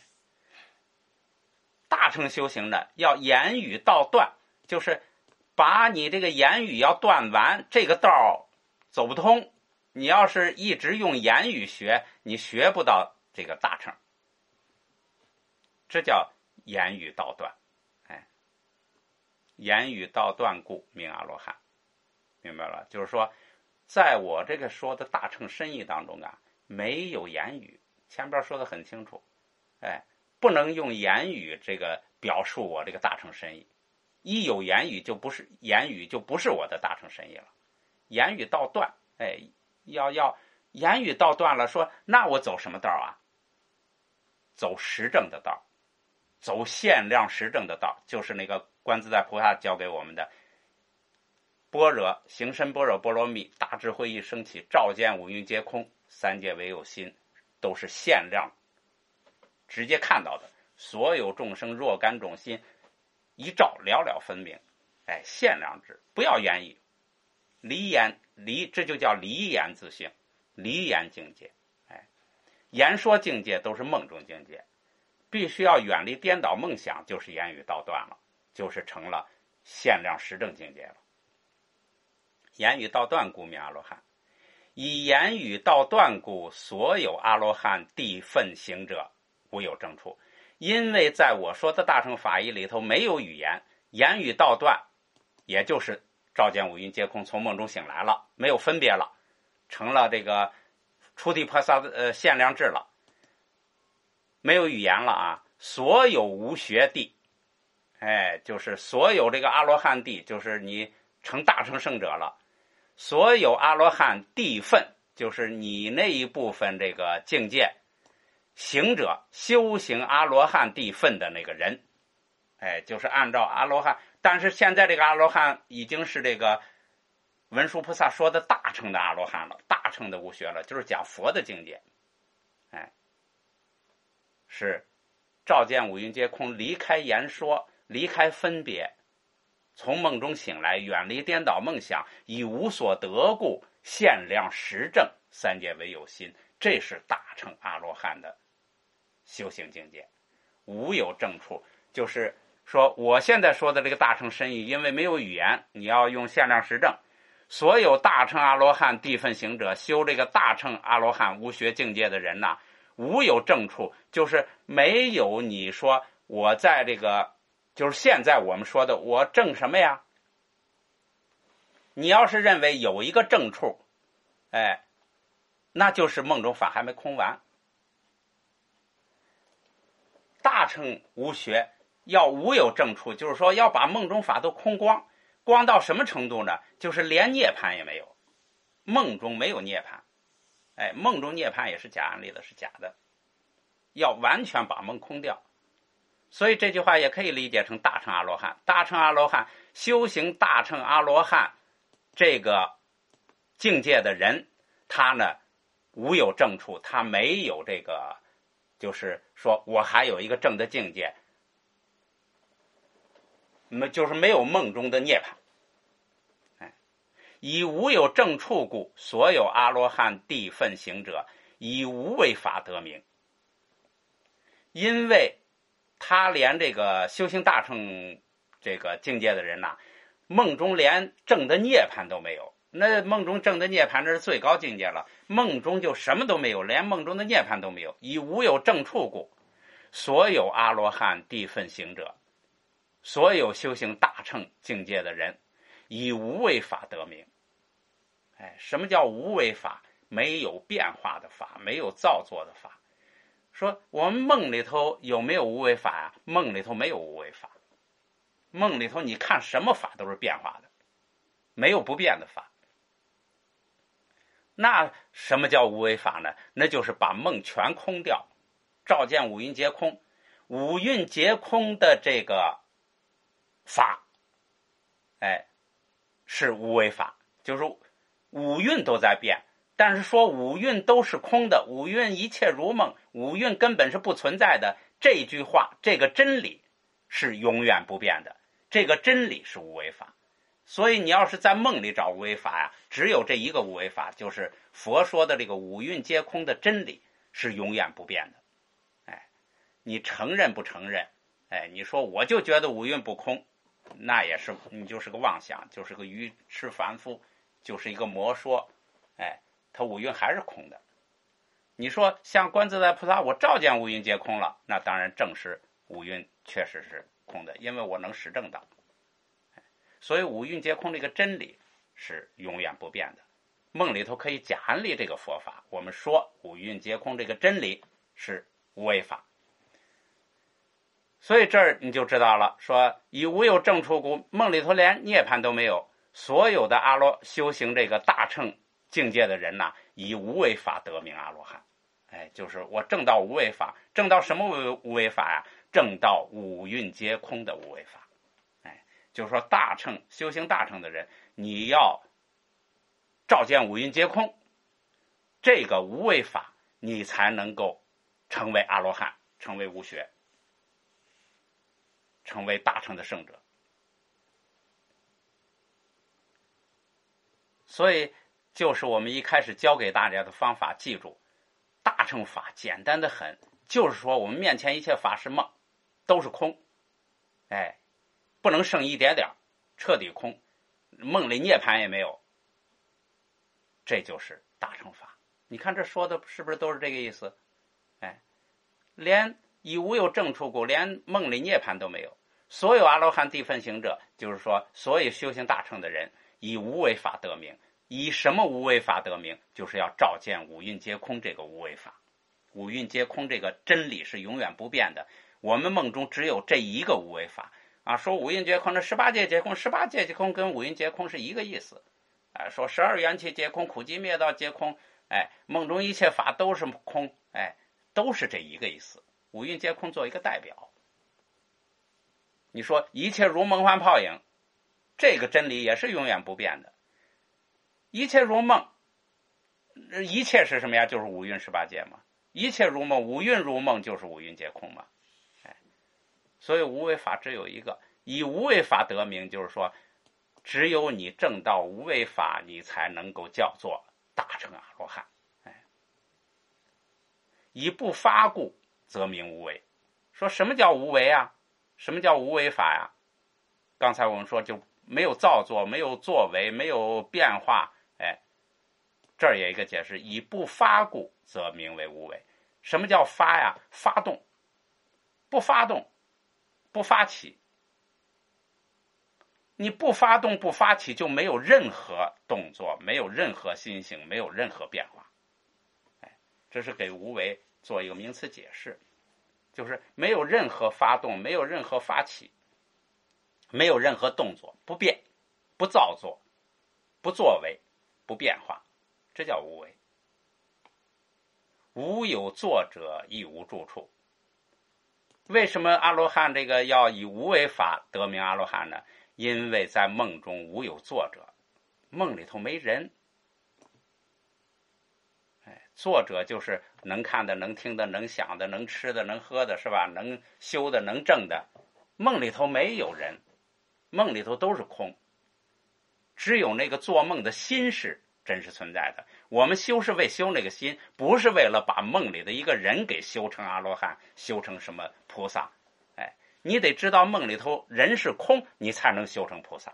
大乘修行呢，要言语道断，就是把你这个言语要断完，这个道走不通。你要是一直用言语学，你学不到这个大乘。这叫言语道断。哎，言语道断故名阿罗汉。 明白了？就是说，在我这个说的大乘深意当中啊，没有言语，前边说的很清楚，不能用言语这个表述我这个大乘深意，一有言语就不是我的大乘深意了。言语道断，要言语道断了，说那我走什么道啊？走实证的道，走限量实证的道，就是那个观自在菩萨教给我们的般若行深般若波罗蜜，大智慧一升起，照见五蕴皆空，三界唯有心，都是限量直接看到的。所有众生若干种心，一照了了分明。限量智，不要言语，这就叫离言自性，离言境界。言说境界都是梦中境界，必须要远离颠倒梦想，就是言语道断了，就是成了限量实证境界了。言语道断故名阿罗汉，以言语道断故，所有阿罗汉地分行者无有证处。因为在我说的大乘法义里头没有语言，言语道断，也就是照见五蕴皆空，从梦中醒来了，没有分别了，成了这个出地菩萨限量智了，没有语言了啊！所有无学地，就是所有这个阿罗汉地，就是你成大乘圣者了。所有阿罗汉地分，就是你那一部分这个境界行者，修行阿罗汉地分的那个人，就是按照阿罗汉，但是现在这个阿罗汉已经是这个文殊菩萨说的大乘的阿罗汉了，大乘的无学了，就是讲佛的境界，是照见五蕴皆空，离开言说，离开分别，从梦中醒来，远离颠倒梦想，以无所得故，限量实证，三界唯有心，这是大乘阿罗汉的修行境界。无有证处，就是说我现在说的这个大乘深意，因为没有语言，你要用限量实证。所有大乘阿罗汉地分行者，修这个大乘阿罗汉无学境界的人呐，无有证处，就是没有你说我在这个，就是现在我们说的我证什么呀？你要是认为有一个证处，那就是梦中法还没空完。大乘无学要无有证处，就是说要把梦中法都空光，光到什么程度呢？就是连涅槃也没有，梦中没有涅槃，梦中涅槃也是假案例的，是假的，要完全把梦空掉。所以这句话也可以理解成大乘阿罗汉。大乘阿罗汉修行大乘阿罗汉这个境界的人，他呢无有证处，他没有这个，就是说我还有一个正的境界，就是没有梦中的涅槃。以无有证处故，所有阿罗汉地分行者，以无为法得名。因为他连这个修行大乘这个境界的人呐，梦中连正的涅槃都没有。那梦中正的涅槃这是最高境界了，梦中就什么都没有，连梦中的涅槃都没有。以无有证处故，所有阿罗汉地分行者，所有修行大乘境界的人，以无为法得名。什么叫无为法？没有变化的法，没有造作的法。说我们梦里头有没有无为法呀？梦里头没有无为法，梦里头你看什么法都是变化的，没有不变的法。那什么叫无为法呢？那就是把梦全空掉，照见五蕴皆空。五蕴皆空的这个法，是无为法，就是五蕴都在变，但是说五蕴都是空的，五蕴一切如梦，五蕴根本是不存在的，这句话，这个真理是永远不变的，这个真理是无为法。所以你要是在梦里找无为法呀，只有这一个无为法，就是佛说的这个五蕴皆空的真理是永远不变的。你承认不承认？你说我就觉得五蕴不空，那也是你就是个妄想，就是个愚痴凡夫，就是一个魔说。他五蕴还是空的。你说像观自在菩萨，我照见五蕴皆空了，那当然证实五蕴确实是空的，因为我能实证到。所以五蕴皆空这个真理是永远不变的。梦里头可以假安利这个佛法，我们说五蕴皆空这个真理是无为法。所以这儿你就知道了，说以无有正处故，梦里头连涅槃都没有。所有的修行这个大乘境界的人呐，以无为法得名阿罗汉。就是我证到无为法，证到什么无为法呀？证到五蕴皆空的无为法。就是说修行大乘的人，你要照见五蕴皆空，这个无为法，你才能够成为阿罗汉，成为无学，成为大乘的圣者。所以就是我们一开始教给大家的方法，记住大乘法简单的很，就是说我们面前一切法是梦，都是空，不能剩一点点，彻底空，梦里涅槃也没有，这就是大乘法。你看这说的是不是都是这个意思？连以无有正处故，连梦里涅槃都没有。所有阿罗汉地分行者，就是说所有修行大乘的人，以无为法得名。以什么无为法得名？就是要照见五蕴皆空这个无为法。五蕴皆空这个真理是永远不变的，我们梦中只有这一个无为法啊。说五蕴皆空，这18界皆空，18界皆空跟五蕴皆空是一个意思。说12元气皆空，苦集灭道皆空，梦中一切法都是空，都是这一个意思。五蕴皆空做一个代表。你说一切如梦幻泡影，这个真理也是永远不变的。一切如梦，一切是什么呀？就是五蕴18界嘛。一切如梦，五蕴如梦，就是五蕴皆空嘛。所以无为法只有一个，以无为法得名，就是说只有你证到无为法，你才能够叫做大乘阿罗汉。以不发故则名无为。说什么叫无为啊？什么叫无为法呀？刚才我们说就没有造作，没有作为，没有变化。这儿有一个解释，以不发故则名为无为。什么叫发呀？发动，不发动，不发起。你不发动不发起，就没有任何动作，没有任何心性，没有任何变化。这是给无为做一个名词解释，就是没有任何发动，没有任何发起，没有任何动作，不变，不造作，不作为，不变化，这叫无为。无有作者，亦无住处。为什么阿罗汉这个要以无为法得名阿罗汉呢？因为在梦中无有作者，梦里头没人。作者就是能看的、能听的、能想的、能吃的、能喝的，是吧？能修的、能证的。梦里头没有人，梦里头都是空，只有那个做梦的心是真实存在的。我们修是为修那个心，不是为了把梦里的一个人给修成阿罗汉，修成什么菩萨。你得知道梦里头人是空，你才能修成菩萨。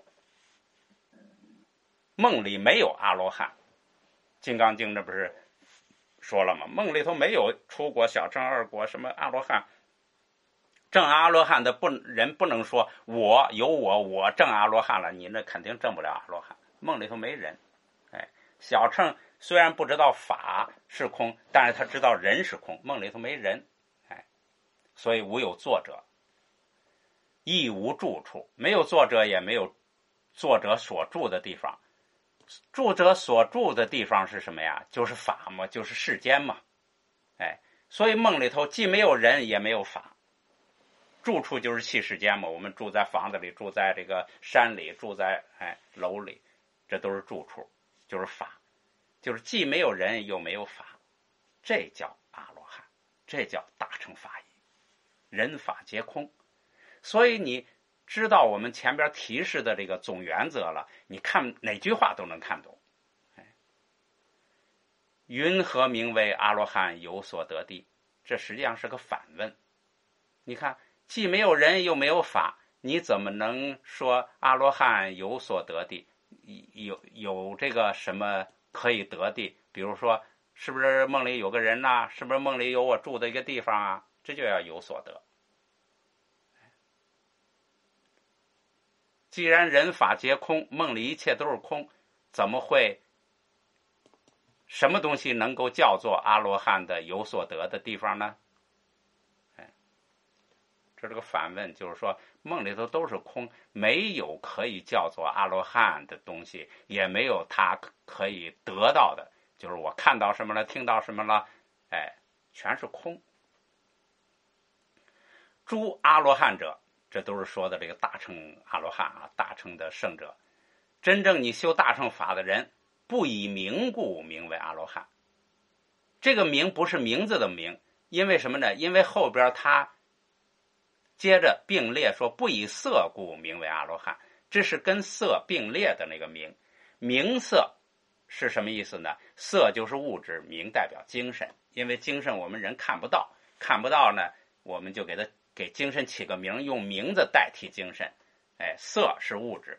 梦里没有阿罗汉，金刚经这不是说了吗？梦里头没有出国小乘二国什么阿罗汉。证阿罗汉的人不能说我证阿罗汉了，你那肯定证不了阿罗汉。梦里头没人。小乘虽然不知道法是空，但是他知道人是空，梦里头没人。所以无有作者，亦无住处。没有作者，也没有作者所住的地方。住者所住的地方是什么呀？就是法嘛，就是世间嘛。所以梦里头既没有人，也没有法。住处就是器世间嘛，我们住在房子里，住在这个山里，住在楼里，这都是住处，就是法，就是既没有人又没有法，这叫阿罗汉，这叫大乘法义，人法皆空。所以你知道我们前边提示的这个总原则了，你看哪句话都能看懂。云何名为阿罗汉有所得地？这实际上是个反问。你看既没有人又没有法，你怎么能说阿罗汉有所得地？有这个什么可以得地？比如说是不是梦里有个人呐？是不是梦里有我住的一个地方啊？这就要有所得。 既然人法皆空，梦里一切都是空，怎么会什么东西能够叫做阿罗汉的有所得的地方呢？这是个反问，就是说梦里头都是空，没有可以叫做阿罗汉的东西，也没有他可以得到的，就是我看到什么了，听到什么了，全是空。诸阿罗汉者，这都是说的这个大乘阿罗汉啊，大乘的圣者。真正你修大乘法的人，不以名故名为阿罗汉。这个名不是名字的名，因为什么呢？因为后边他接着并列说不以色故名为阿罗汉，这是跟色并列的那个名。名色是什么意思呢？色就是物质，名代表精神。因为精神我们人看不到，看不到呢，我们就给精神起个名，用名字代替精神。色是物质，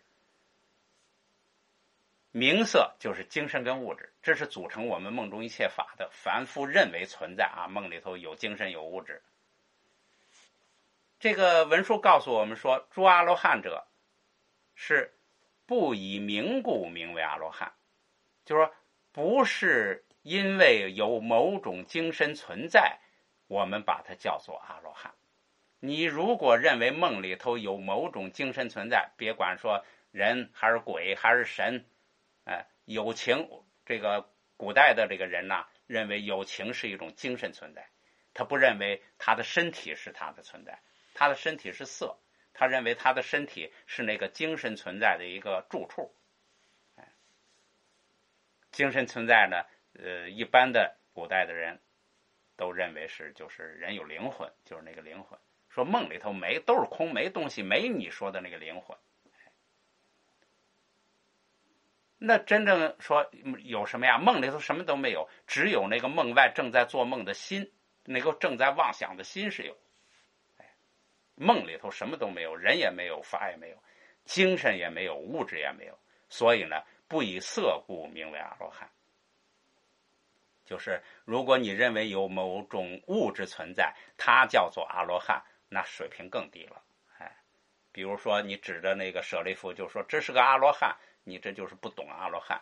名色就是精神跟物质，这是组成我们梦中一切法的。凡夫认为存在啊，梦里头有精神有物质。这个文书告诉我们说，诸阿罗汉者是不以名故名为阿罗汉，就是说不是因为有某种精神存在，我们把它叫做阿罗汉。你如果认为梦里头有某种精神存在，别管说人还是鬼还是神，有情，这个古代的这个人呐，认为有情是一种精神存在，他不认为他的身体是他的存在。他的身体是色，他认为他的身体是那个精神存在的一个住处。精神存在呢，一般的古代的人都认为就是人有灵魂，就是那个灵魂。说梦里头都是空，没东西，没你说的那个灵魂。那真正说有什么呀？梦里头什么都没有，只有那个梦外正在做梦的心，那个正在妄想的心是有。梦里头什么都没有，人也没有，法也没有，精神也没有，物质也没有，所以呢，不以色故名为阿罗汉。就是如果你认为有某种物质存在，它叫做阿罗汉，那水平更低了。比如说你指着那个舍利弗就说这是个阿罗汉，你这就是不懂阿罗汉。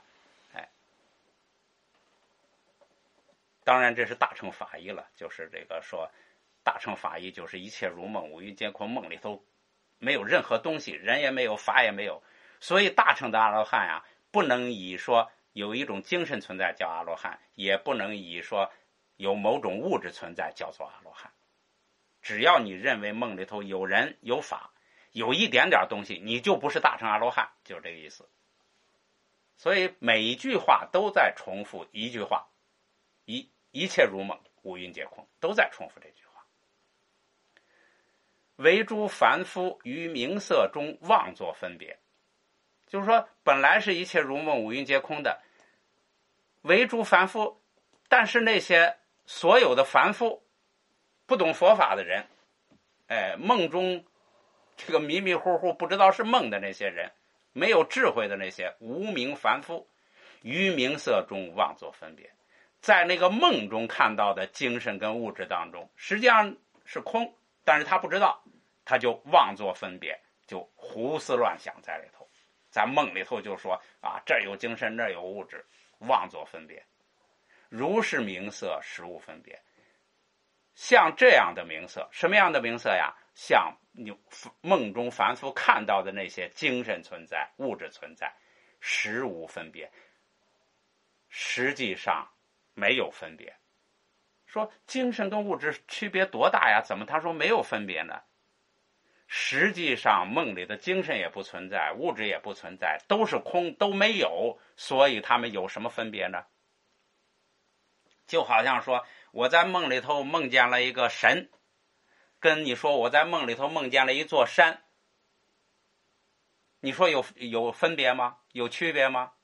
当然这是大乘法义了，就是这个说大乘法义就是一切如梦，五蕴皆空，梦里头没有任何东西，人也没有，法也没有。所以大乘的阿罗汉啊，不能以说有一种精神存在叫阿罗汉，也不能以说有某种物质存在叫做阿罗汉。只要你认为梦里头有人有法，有一点点东西，你就不是大乘阿罗汉，就是这个意思。所以每一句话都在重复一句话，一切如梦，五蕴皆空，都在重复这句话。唯诸凡夫于名色中妄作分别，就是说本来是一切如梦，五蕴皆空的，唯诸凡夫，但是那些所有的凡夫，不懂佛法的人，梦中这个迷迷糊糊不知道是梦的那些人，没有智慧的那些无明凡夫，于名色中妄作分别，在那个梦中看到的精神跟物质当中，实际上是空，但是他不知道，他就妄作分别，就胡思乱想在里头，在梦里头就说啊，这儿有精神，那儿有物质，妄作分别。如是名色，实无分别。像这样的名色，什么样的名色呀？像你梦中凡夫看到的那些精神存在、物质存在，实无分别。实际上没有分别。说精神跟物质区别多大呀？怎么他说没有分别呢？实际上梦里的精神也不存在，物质也不存在，都是空，都没有，所以他们有什么分别呢？就好像说我在梦里头梦见了一个神，跟你说我在梦里头梦见了一座山，你说有分别吗？有区别吗？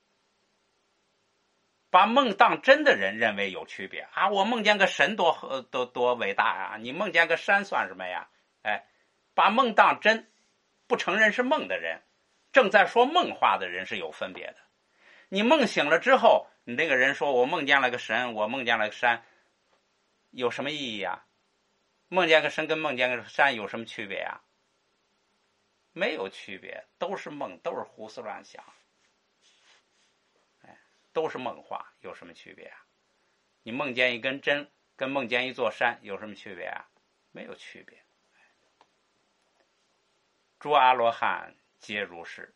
把梦当真的人认为有区别啊！我梦见个神多伟大啊！你梦见个山算什么呀？把梦当真，不承认是梦的人，正在说梦话的人是有分别的。你梦醒了之后，你那个人说我梦见了个神，我梦见了个山，有什么意义啊？梦见个神跟梦见个山有什么区别啊？ 没有区别，都是梦，都是胡思乱想，都是梦话，有什么区别啊？你梦见一根针跟梦见一座山有什么区别啊？没有区别。诸阿罗汉皆如是，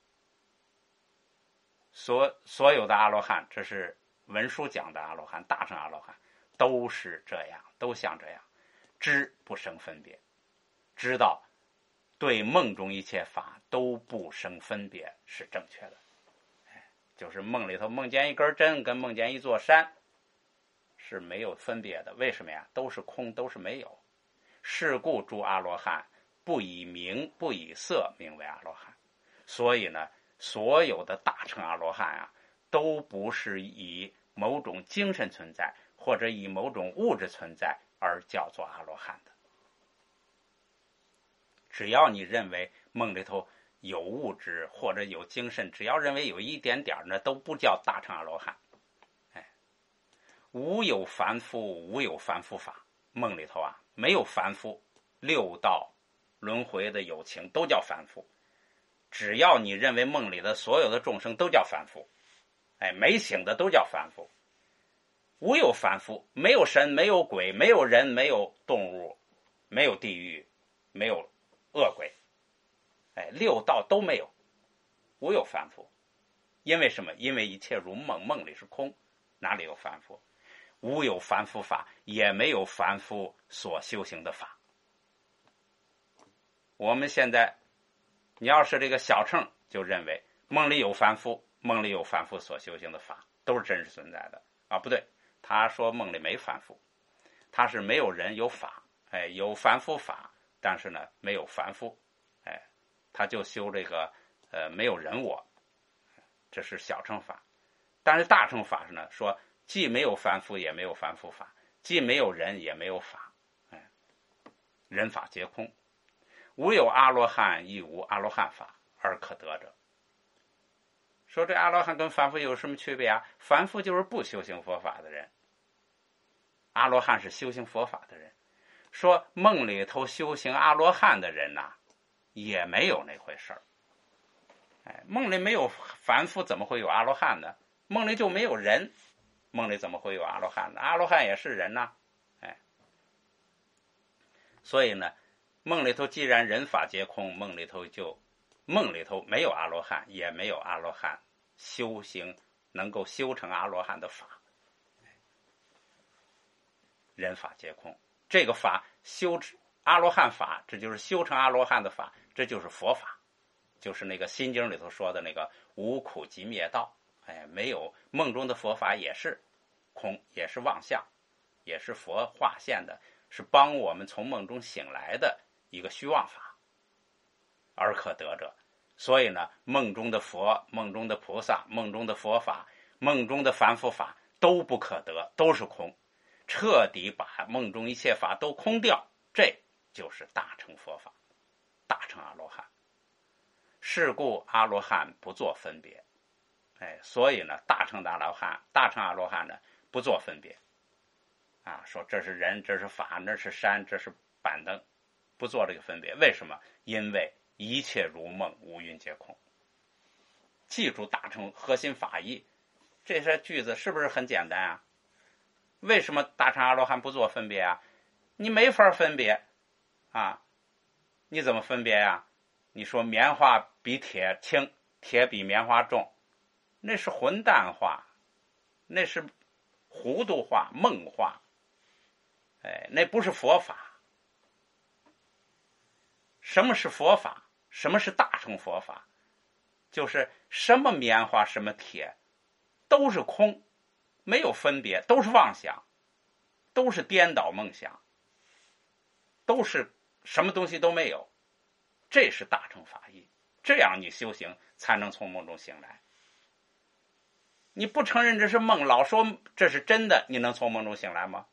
所有的阿罗汉，这是文书讲的阿罗汉，大乘阿罗汉都是这样，都像这样，知不生分别，知道对梦中一切法都不生分别是正确的。就是梦里头梦见一根针跟梦见一座山是没有分别的，为什么呀？都是空，都是没有。是故诸阿罗汉不以名不以色名为阿罗汉。所以呢，所有的大乘阿罗汉啊，都不是以某种精神存在或者以某种物质存在而叫做阿罗汉的。只要你认为梦里头有物质或者有精神，只要认为有一点点呢，都不叫大乘阿罗汉。无有凡夫，无有凡夫法。梦里头啊，没有凡夫，六道轮回的有情都叫凡夫。只要你认为梦里的所有的众生都叫凡夫，没醒的都叫凡夫。无有凡夫，没有神，没有鬼，没有人，没有动物，没有地狱，没有恶鬼，六道都没有，无有凡夫。因为什么？因为一切如梦，梦里是空，哪里有凡夫？无有凡夫法，也没有凡夫所修行的法。我们现在你要是这个小乘，就认为梦里有凡夫，梦里有凡夫所修行的法，都是真实存在的啊？不对，他说梦里没凡夫，他是没有人有法，有凡夫法，但是呢没有凡夫，他就修这个没有人我，这是小乘法。但是大乘法是呢，说既没有凡夫也没有凡夫法，既没有人也没有法，人法皆空。无有阿罗汉，亦无阿罗汉法而可得者。说这阿罗汉跟凡夫有什么区别啊？凡夫就是不修行佛法的人，阿罗汉是修行佛法的人。说梦里头修行阿罗汉的人呐，也没有那回事儿。梦里没有凡夫，怎么会有阿罗汉呢？梦里就没有人，梦里怎么会有阿罗汉呢？阿罗汉也是人呐，所以呢，梦里头既然人法皆空，梦里头没有阿罗汉，也没有阿罗汉修行能够修成阿罗汉的法，人法皆空。这个法修阿罗汉法，这就是修成阿罗汉的法，这就是佛法，就是那个心经里头说的那个无苦集灭道。没有梦中的佛法也是空，也是妄相，也是佛化现的，是帮我们从梦中醒来的一个虚妄法，而可得者。所以呢，梦中的佛、梦中的菩萨、梦中的佛法、梦中的凡夫法都不可得，都是空。彻底把梦中一切法都空掉，这就是大乘佛法，大乘阿罗汉。是故阿罗汉不做分别。所以呢，大乘阿罗汉呢不做分别啊，说这是人，这是法，那是山，这是板凳，不做这个分别。为什么？因为一切如梦，五蕴皆空。记住大乘核心法义，这些句子是不是很简单啊？为什么大乘阿罗汉不做分别啊？你没法分别啊，你怎么分别呀？你说棉花比铁轻，铁比棉花重，那是混蛋话，那是糊涂话、梦话，那不是佛法。什么是佛法？什么是大乘佛法？就是什么棉花、什么铁，都是空，没有分别，都是妄想，都是颠倒梦想，都是什么东西都没有。这是大乘法义，这样你修行才能从梦中醒来。你不承认这是梦，老说这是真的，你能从梦中醒来吗？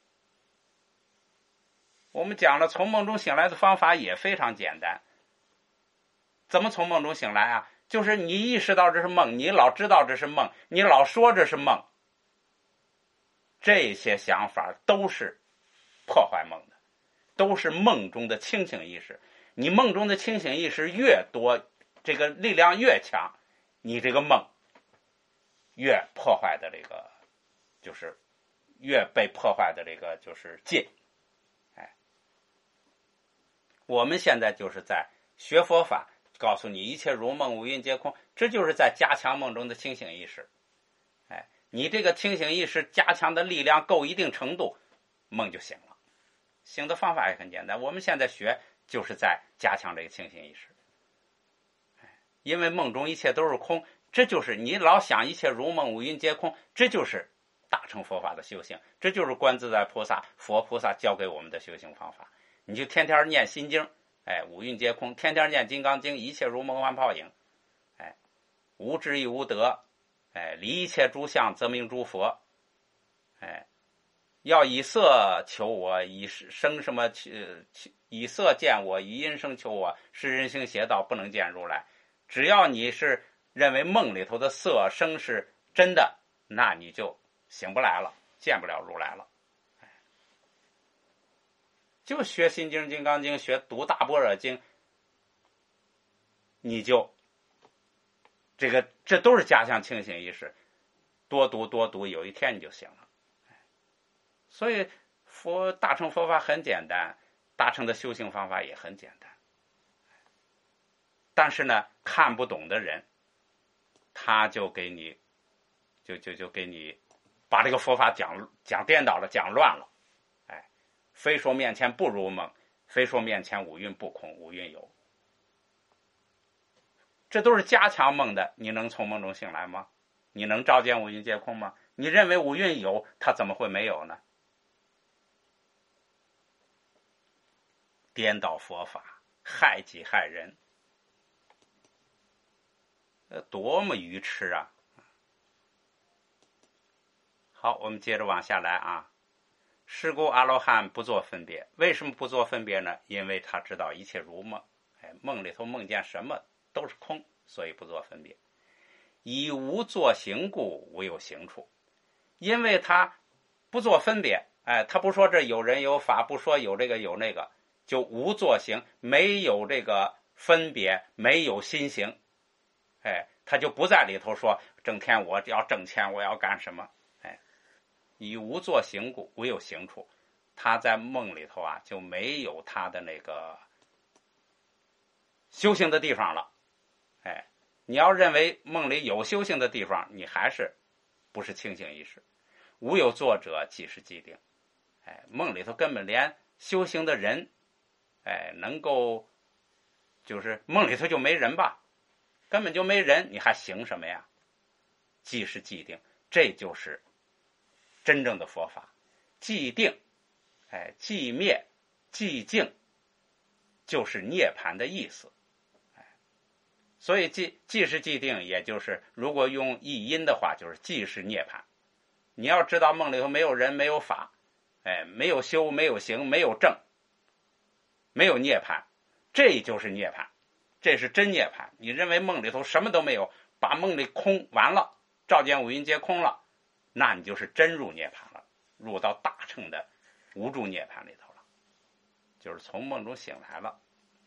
我们讲了，从梦中醒来的方法也非常简单。怎么从梦中醒来啊？就是你意识到这是梦，你老知道这是梦，你老说这是梦，这些想法都是破坏梦的，都是梦中的清醒意识。 你梦中的清醒意识越多，这个力量越强，你这个梦越破坏的这个就是越被破坏的这个就是近。我们现在就是在学佛法，告诉你一切如梦，五蕴皆空，这就是在加强梦中的清醒意识。你这个清醒意识加强的力量够一定程度，梦就醒了。醒的方法也很简单，我们现在学就是在加强这个清醒意识。因为梦中一切都是空，这就是你老想一切如梦，五蕴皆空，这就是大乘佛法的修行，这就是观自在菩萨、佛菩萨教给我们的修行方法。你就天天念心经，五蕴皆空，天天念金刚经，一切如梦幻泡影，无智亦无得，离一切诸相则名诸佛，要以色求我，以生什么以色见我，以音声求我，是人行邪道，不能见如来。只要你是认为梦里头的色声是真的，那你就醒不来了，见不了如来了。就学心经、金刚经，学读大般若经，你就这都是加强清醒意识，多读，有一天你就醒了。所以大乘佛法很简单，大乘的修行方法也很简单。但是呢，看不懂的人，他就给你就给你把这个佛法讲颠倒了，讲乱了。非说面前不如梦，非说面前五蕴不空，五蕴有。这都是加强梦的，你能从梦中醒来吗？你能照见五蕴皆空吗？你认为五蕴有，它怎么会没有呢？颠倒佛法，害己害人，多么愚痴啊！好，我们接着往下来啊。是故阿罗汉不做分别，为什么不做分别呢？因为他知道一切如梦，梦里头梦见什么都是空，所以不做分别。以无作行故，无有行处。因为他不做分别，他不说这有人有法，不说有这个有那个，就无作行，没有这个分别，没有心行，他就不在里头说整天我要挣钱，我要干什么。以无作行故，无有行处。他在梦里头啊，就没有他的那个修行的地方了。你要认为梦里有修行的地方，你还是不是清醒意识。无有作者，即是寂定。梦里头根本连修行的人，能够就是梦里头就没人吧，根本就没人，你还行什么呀？即是寂定，这就是真正的佛法。寂定，寂灭、寂静，就是涅槃的意思。所以即是寂定，也就是如果用译音的话，就是即是涅槃。你要知道梦里头没有人，没有法，没有修，没有行，没有正，没有涅槃，这就是涅槃，这是真涅槃。你认为梦里头什么都没有，把梦里空完了，照见五蕴皆空了，那你就是真入涅槃了，入到大乘的无住涅槃里头了，就是从梦中醒来了。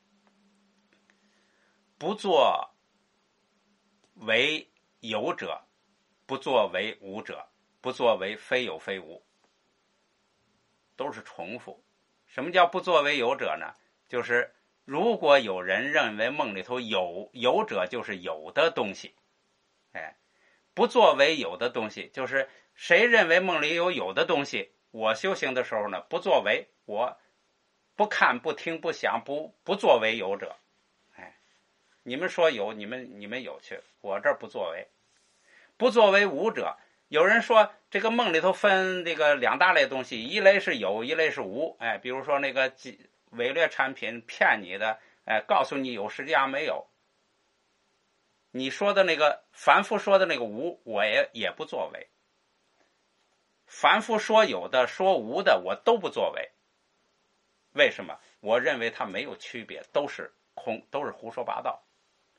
不作为有者，不作为无者，不作为非有非无，都是重复。什么叫不作为有者呢？就是如果有人认为梦里头有者就是有的东西，不作为有的东西，就是谁认为梦里有的东西，我修行的时候呢，不作为，我不看不听不想，不作为有者。你们说有，你们有去，我这儿不作为。不作为无者，有人说这个梦里头分这个两大类东西，一类是有，一类是无。比如说那个伪劣产品骗你的，告诉你有，实际上没有。你说的那个凡夫说的那个无，我也不作为。凡夫说有的说无的，我都不作为。为什么？我认为它没有区别，都是空，都是胡说八道。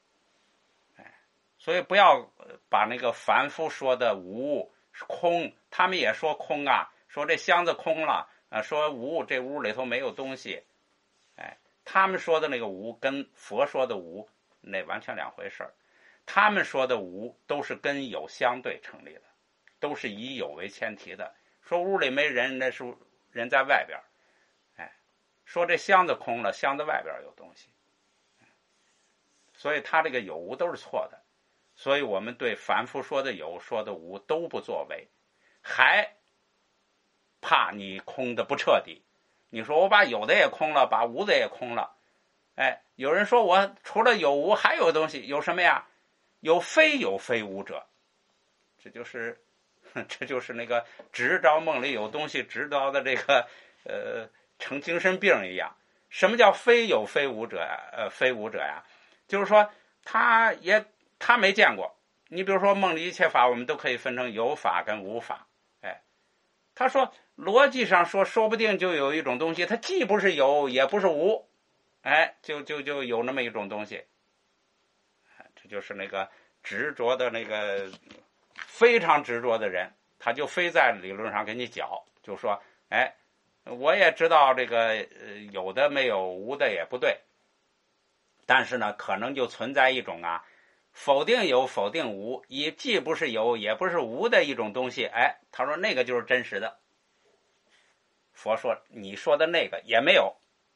所以不要把那个凡夫说的无空，他们也说空啊，说这箱子空了，说无，这屋里头没有东西。 他们说的那个无跟佛说的无那完全两回事儿。他们说的无都是跟有相对成立的，都是以有为前提的。说屋里没人，那是人在外边。说这箱子空了，箱子外边有东西。所以他这个有无都是错的。所以我们对凡夫说的有说的无都不作为，还怕你空的不彻底。你说我把有的也空了，把无的也空了，有人说我除了有无还有东西，有什么呀？有非无者。这就是那个直着梦里有东西，直着的这个成精神病一样。什么叫非无者呀？非无者呀，就是说他没见过。你比如说梦里一切法，我们都可以分成有法跟无法。他说逻辑上说不定就有一种东西，它既不是有也不是无，就有那么一种东西。这就是那个执着的那个非常执着的人，他就非在理论上给你搅，就说我也知道这个有的没有，无的也不对，但是呢可能就存在一种否定有否定无，也既不是有也不是无的一种东西。他说那个就是真实的。佛说你说的那个也没有，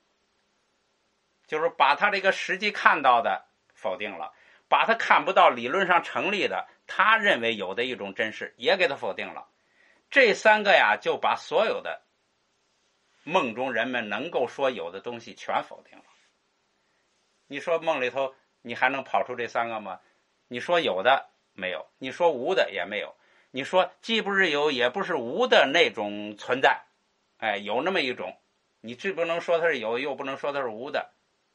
就是把他这个实际看到的否定了，把他看不到理论上成立的他认为有的一种真实也给他否定了。这三个呀就把所有的梦中人们能够说有的东西全否定了。你说梦里头你还能跑出这三个吗？你说有的没有，你说无的也没有，你说既不是有也不是无的那种存在，有那么一种，你既不能说它是有，又不能说它是无的。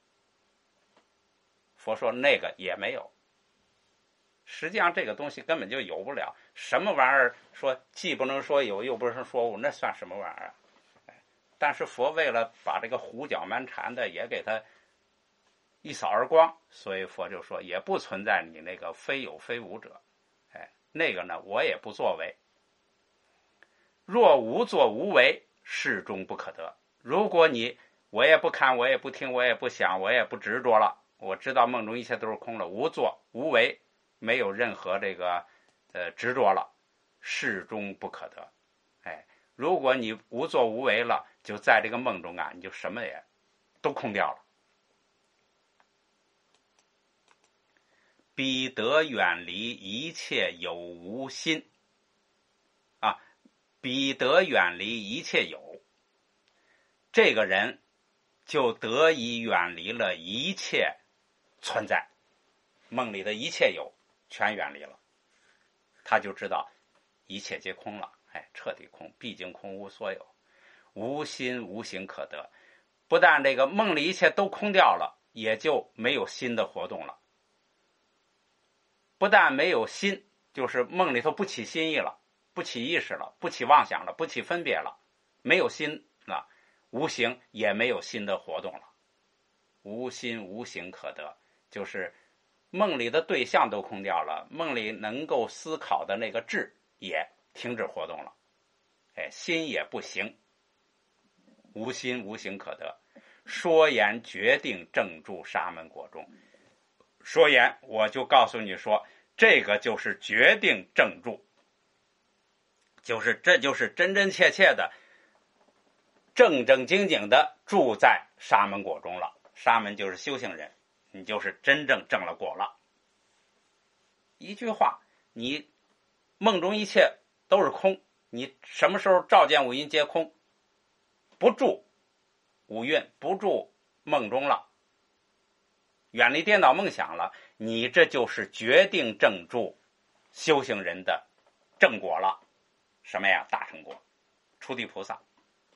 佛说那个也没有。实际上这个东西根本就有不了。什么玩意儿说既不能说有又不能说无，那算什么玩意儿？但是佛为了把这个胡搅蛮缠的也给他一扫而光，所以佛就说也不存在你那个非有非无者。那个呢我也不作为。若无作无为，是终不可得。如果你我也不看，我也不听，我也不想，我也不执着了，我知道梦中一切都是空了，无作无为，没有任何这个执着了，是终不可得。如果你无作无为了，就在这个梦中你就什么也都空掉了。彼得远离一切有无心彼得远离一切有，这个人就得以远离了一切存在，梦里的一切有全远离了，他就知道一切皆空了。彻底空，毕竟空无所有，无心无形可得。不但这个梦里一切都空掉了，也就没有心的活动了。不但没有心，就是梦里头不起心意了，不起意识了，不起妄想了，不起分别了，没有心了，无形也没有心的活动了。无心无形可得，就是梦里的对象都空掉了，梦里能够思考的那个智也停止活动了，心也不行。无心无形可得，说言决定正住沙门果中。说言我就告诉你说，这个就是决定正住，这就是真真切切的正正经经的住在沙门果中了。沙门就是修行人，你就是真正正了果了。一句话，你梦中一切都是空，你什么时候照见五阴皆空，不住五蕴，不住梦中了，远离颠倒梦想了，你这就是决定正住修行人的正果了。什么呀？大成果，初地菩萨。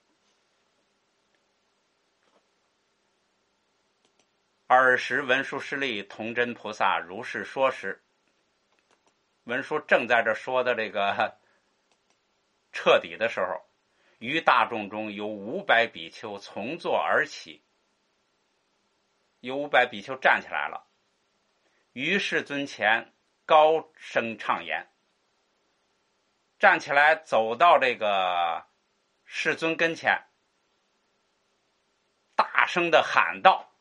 尔时文殊师利同真菩萨如是说时，文殊正在这说的这个彻底的时候，于大众中有500比丘从座而起，有500比丘站起来了，于世尊前高声唱言，站起来走到这个世尊跟前，大声的喊道：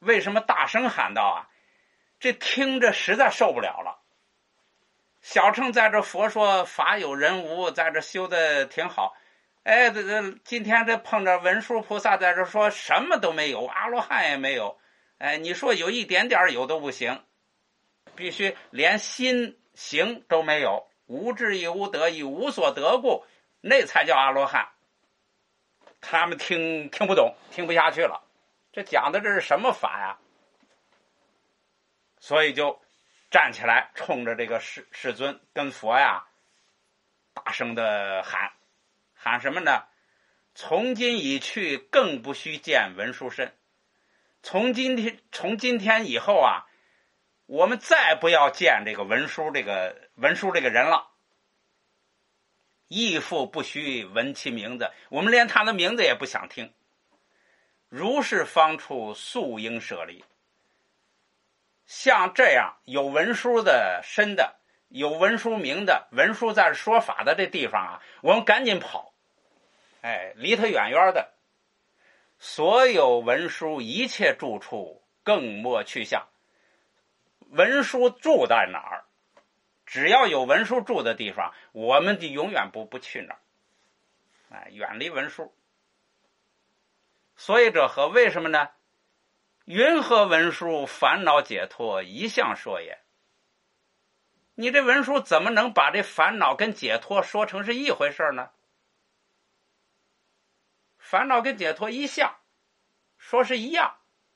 为什么大声喊道啊？这听着实在受不了了。小乘在这佛说法有人无，在这修的挺好，哎，今天这碰着文殊菩萨在这说什么都没有，阿罗汉也没有，哎，你说有一点点有都不行，必须连心行都没有，无智亦无得亦无所得故，那才叫阿罗汉。他们听不懂，听不下去了，这讲的这是什么法呀？所以就站起来，冲着这个世尊跟佛呀，大声的喊什么呢？从今已去，更不须见文殊身。从今天以后啊，我们再不要见这个文殊这个人了。亦复不须闻其名字，我们连他的名字也不想听。如是方处，素应舍离。像这样有文殊的身的，有文殊名的，文殊在说法的这地方啊，我们赶紧跑，哎，离他远远的。所有文殊一切住处，更莫去向。文殊住在哪儿？只要有文殊住的地方，我们就永远不去那儿，哎，远离文殊。所以者何？为什么呢？云何文殊烦恼解脱一项说也？你这文殊怎么能把这烦恼跟解脱说成是一回事呢？烦恼跟解脱一项，说是一样。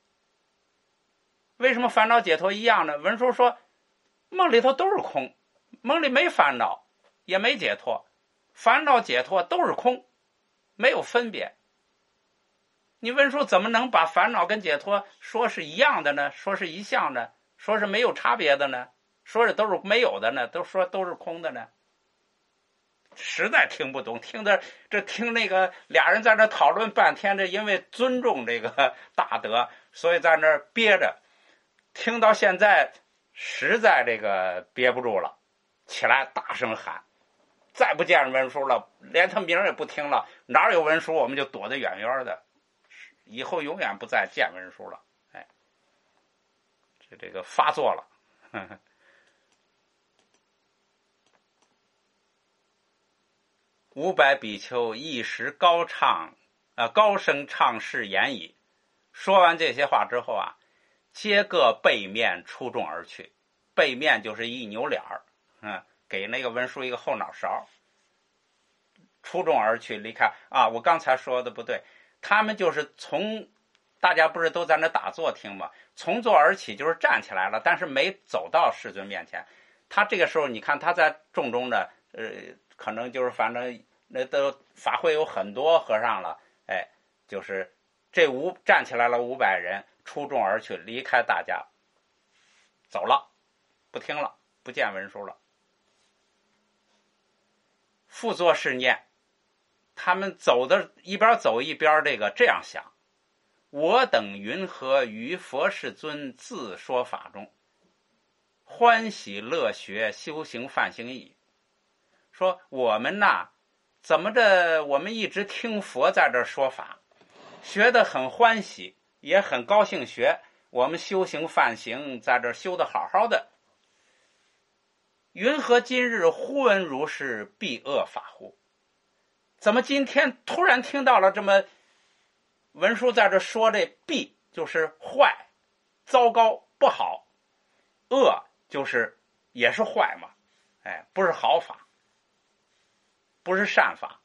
为什么烦恼解脱一样呢？文殊说梦里头都是空，梦里没烦恼也没解脱，烦恼解脱都是空，没有分别。你文殊怎么能把烦恼跟解脱说是一样的呢？说是一项的，说是没有差别的呢？说是都是没有的呢？都说都是空的呢？实在听不懂，听那个俩人在那讨论半天，这因为尊重这个大德，所以在那憋着。听到现在，实在这个憋不住了，起来大声喊：再不见文殊了，连他名也不听了，哪有文殊我们就躲得远远的，以后永远不再见文殊了。哎，这个发作了。呵呵。500比丘一时高声唱誓言已。说完这些话之后啊，皆各背面出众而去。背面就是一扭脸儿，给那个文殊一个后脑勺，出众而去离开啊！我刚才说的不对，他们就是大家不是都在那打坐听吗？从坐而起就是站起来了，但是没走到世尊面前。他这个时候你看他在众中的可能就是反正那都法会有很多和尚了，哎，就是站起来了500人，出众而去，离开大家，走了，不听了，不见文殊了。复作是念，他们走的一边走一边这样想：我等云何于佛世尊自说法中，欢喜乐学修行梵行义。说我们呐，怎么着？我们一直听佛在这说法，学得很欢喜，也很高兴学。我们修行梵行在这修得好好的。云何今日忽闻如是弊恶法乎？怎么今天突然听到了这么文殊在这说这弊就是坏、糟糕、不好，恶就是也是坏嘛，哎，不是好法，不是善法。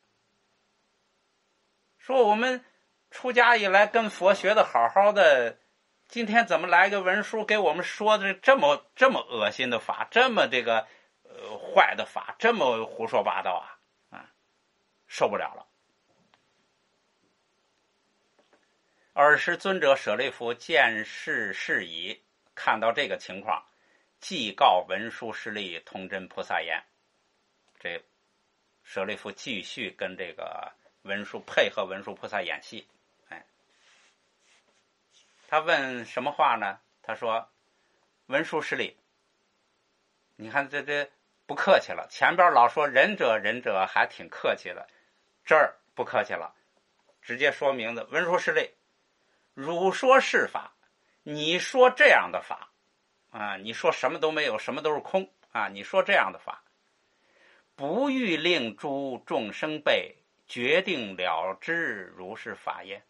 说我们出家以来跟佛学的好好的，今天怎么来个文殊给我们说的这么恶心的法，这么坏的法，这么胡说八道啊，受不了了。尔时尊者舍利弗见事已，看到这个情况，即告文殊师利通真菩萨言。这舍利弗继续跟这个文殊配合文殊菩萨演戏。哎，他问什么话呢？他说：文殊师利，你看这不客气了，前边老说仁者还挺客气的，这儿不客气了，直接说名字。文殊师利，汝说是法， 你说这样的法啊，你说什么都没有，什么都是空啊，你说这样的法，不欲令诸众生辈决定了知如是法也。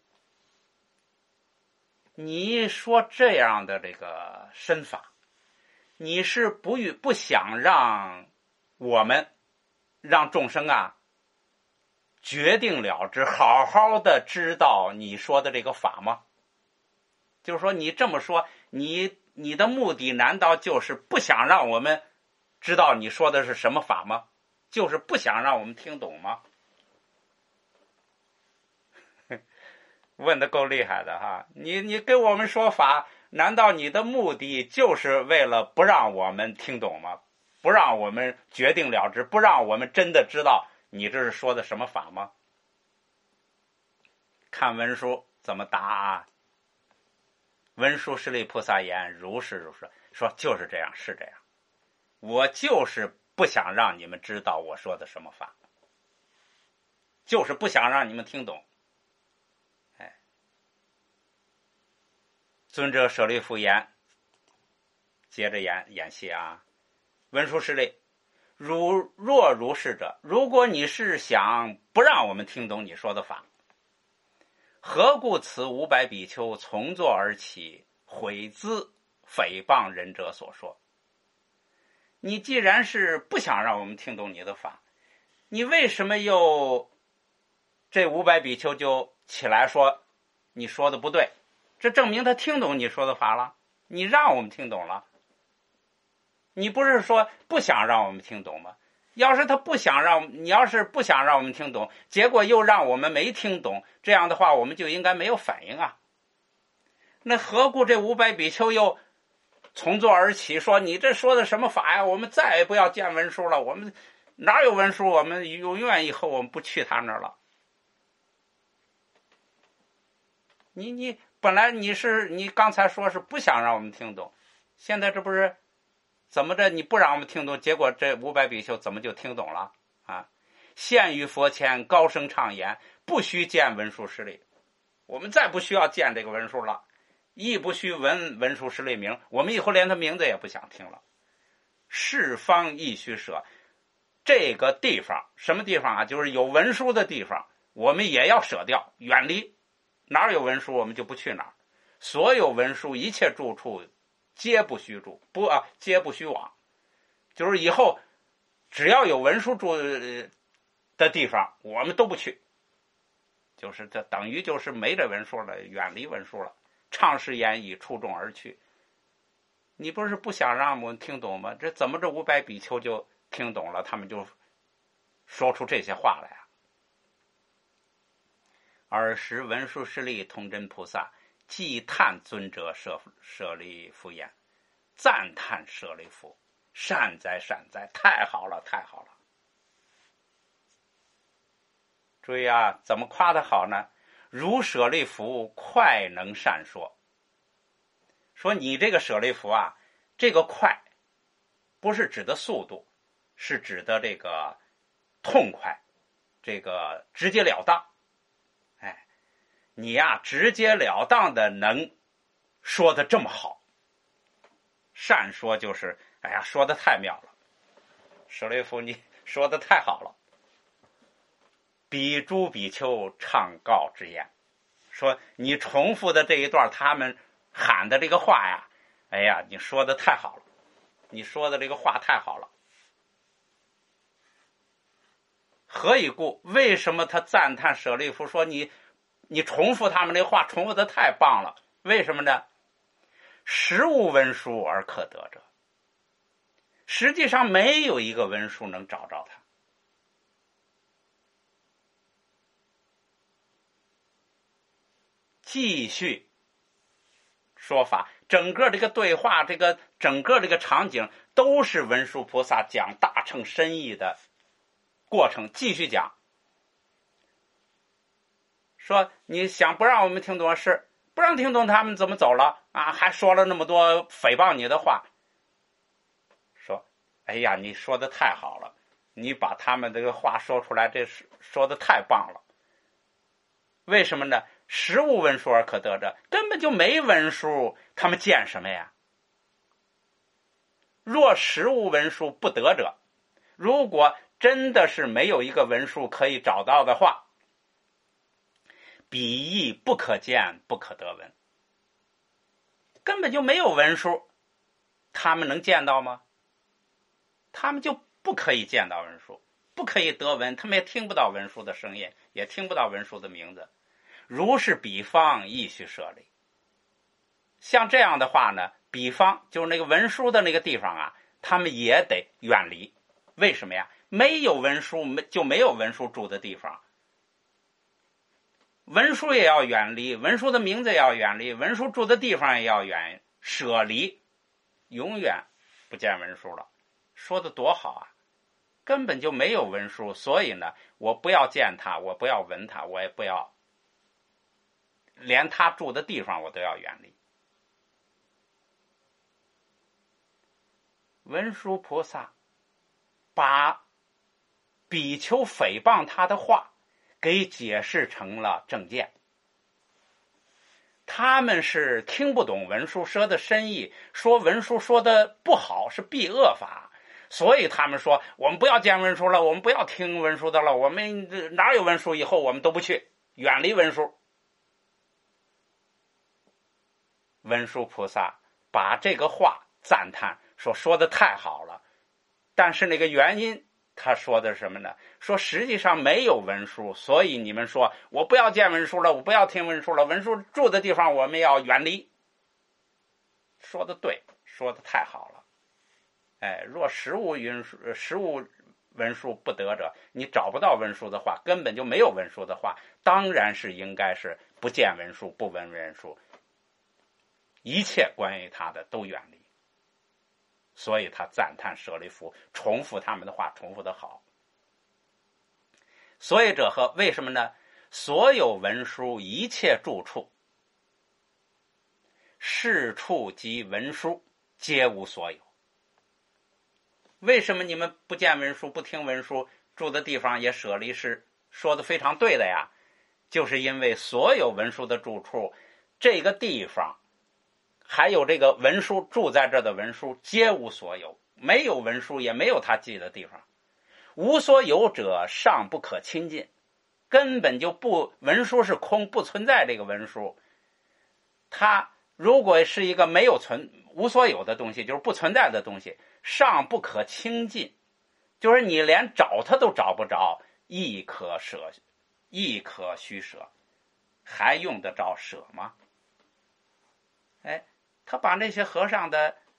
你说这样的这个身法，你是不想让我们让众生啊决定了知，好好的知道你说的这个法吗？就是说你这么说，你的目的难道就是不想让我们知道你说的是什么法吗？就是不想让我们听懂吗？问的够厉害的哈！你给我们说法，难道你的目的就是为了不让我们听懂吗？不让我们决定了知，不让我们真的知道你这是说的什么法吗？看文书怎么答啊？文殊师利菩萨言：如是如是。说就是这样，是这样。我就是不想让你们知道我说的什么法，就是不想让你们听懂。尊者舍利弗言，接着演戏啊。文殊师利，若如是者，如果你是想不让我们听懂你说的法，何故此500比丘从座而起，毁兹诽谤仁者所说？你既然是不想让我们听懂你的法，你为什么又这500比丘就起来说你说的不对？这证明他听懂你说的法了，你让我们听懂了。你不是说不想让我们听懂吗？要是你要是不想让我们听懂，结果又让我们没听懂，这样的话我们就应该没有反应啊。那何故这500比丘又从座而起，说你这说的什么法呀？我们再也不要见文殊了，我们哪有文殊，我们永远以后我们不去他那儿了。你本来你刚才说是不想让我们听懂，现在这不是怎么着？你不让我们听懂，结果这500比丘怎么就听懂了啊？现于佛前高声唱言，不须见文殊师利。我们再不需要见这个文殊了，亦不须闻文殊师利名，我们以后连他名字也不想听了。是方亦须舍。这个地方什么地方啊？就是有文殊的地方，我们也要舍掉，远离。哪有文殊我们就不去哪儿。所有文殊一切住处皆不须住，皆不须往。就是以后只要有文殊住的地方，我们都不去。就是这等于就是没这文殊了，远离文殊了。唱是言以触众而去。你不是不想让我们听懂吗？这怎么这500比丘就听懂了？他们就说出这些话来啊。尔时文殊师利通真菩萨既叹尊者舍利弗言，赞叹舍利弗，善哉善哉，太好了太好了。注意啊，怎么夸他好呢？如舍利弗快能善说。说你这个舍利弗啊，这个快不是指的速度，是指的这个痛快，这个直截了当。你呀，直截了当的能说的这么好。善说就是说的太妙了。舍利弗，你说的太好了。比诸比丘唱告之言，说你重复的这一段他们喊的这个话呀，你说的太好了，你说的这个话太好了。何以故？为什么他赞叹舍利弗说你重复他们这话，重复的太棒了？为什么呢？实无文殊而可得者。实际上没有一个文殊能找着他。继续说法，整个这个对话，整个这个场景都是文殊菩萨讲大乘深义的过程。继续讲，说你想不让我们听懂是不让听懂，他们怎么走了啊？还说了那么多诽谤你的话。说你说的太好了，你把他们这个话说出来，这说的太棒了。为什么呢？ 实无文书而可得者，根本就没文书，他们见什么呀？若实无文书不得者，如果真的是没有一个文书可以找到的话，彼亦不可见，不可得闻。根本就没有文书，他们能见到吗？他们就不可以见到文书，不可以得闻，他们也听不到文书的声音，也听不到文书的名字。如是彼方亦须舍离。像这样的话呢，彼方就是那个文书的那个地方啊，他们也得远离。为什么呀？没有文书就没有文书住的地方，文书也要远离，文书的名字也要远离，文书住的地方也要舍离，永远不见文书了。说的多好啊！根本就没有文书，所以呢，我不要见他，我不要闻他，我也不要，连他住的地方我都要远离。文殊菩萨把比丘诽谤他的话给解释成了正见。他们是听不懂文殊说的深意，说文殊说的不好，是避恶法，所以他们说我们不要见文殊了，我们不要听文殊的了，我们哪有文殊，以后我们都不去，远离文殊。文殊菩萨把这个话赞叹说的太好了，但是那个原因他说的是什么呢？说实际上没有文书，所以你们说我不要见文书了，我不要听文书了，文书住的地方我们要远离。说的对，说的太好了。若实无文书不得者，你找不到文书的话，根本就没有文书的话，当然是应该是不见文书，不闻文书，一切关于他的都远离。所以他赞叹舍利弗，重复他们的话，重复的好。所以者何？为什么呢？所有文书一切住处，事处及文书皆无所有。为什么你们不见文书，不听文书，住的地方也舍离？是说的非常对的呀，就是因为所有文书的住处，这个地方还有这个文书住在这的文书皆无所有，没有文书也没有他记的地方。无所有者尚不可亲近，根本就不，文书是空，不存在这个文书。它如果是一个没有无所有的东西，就是不存在的东西，尚不可亲近，就是你连找它都找不着，亦可须舍，还用得着舍吗？他把那些和尚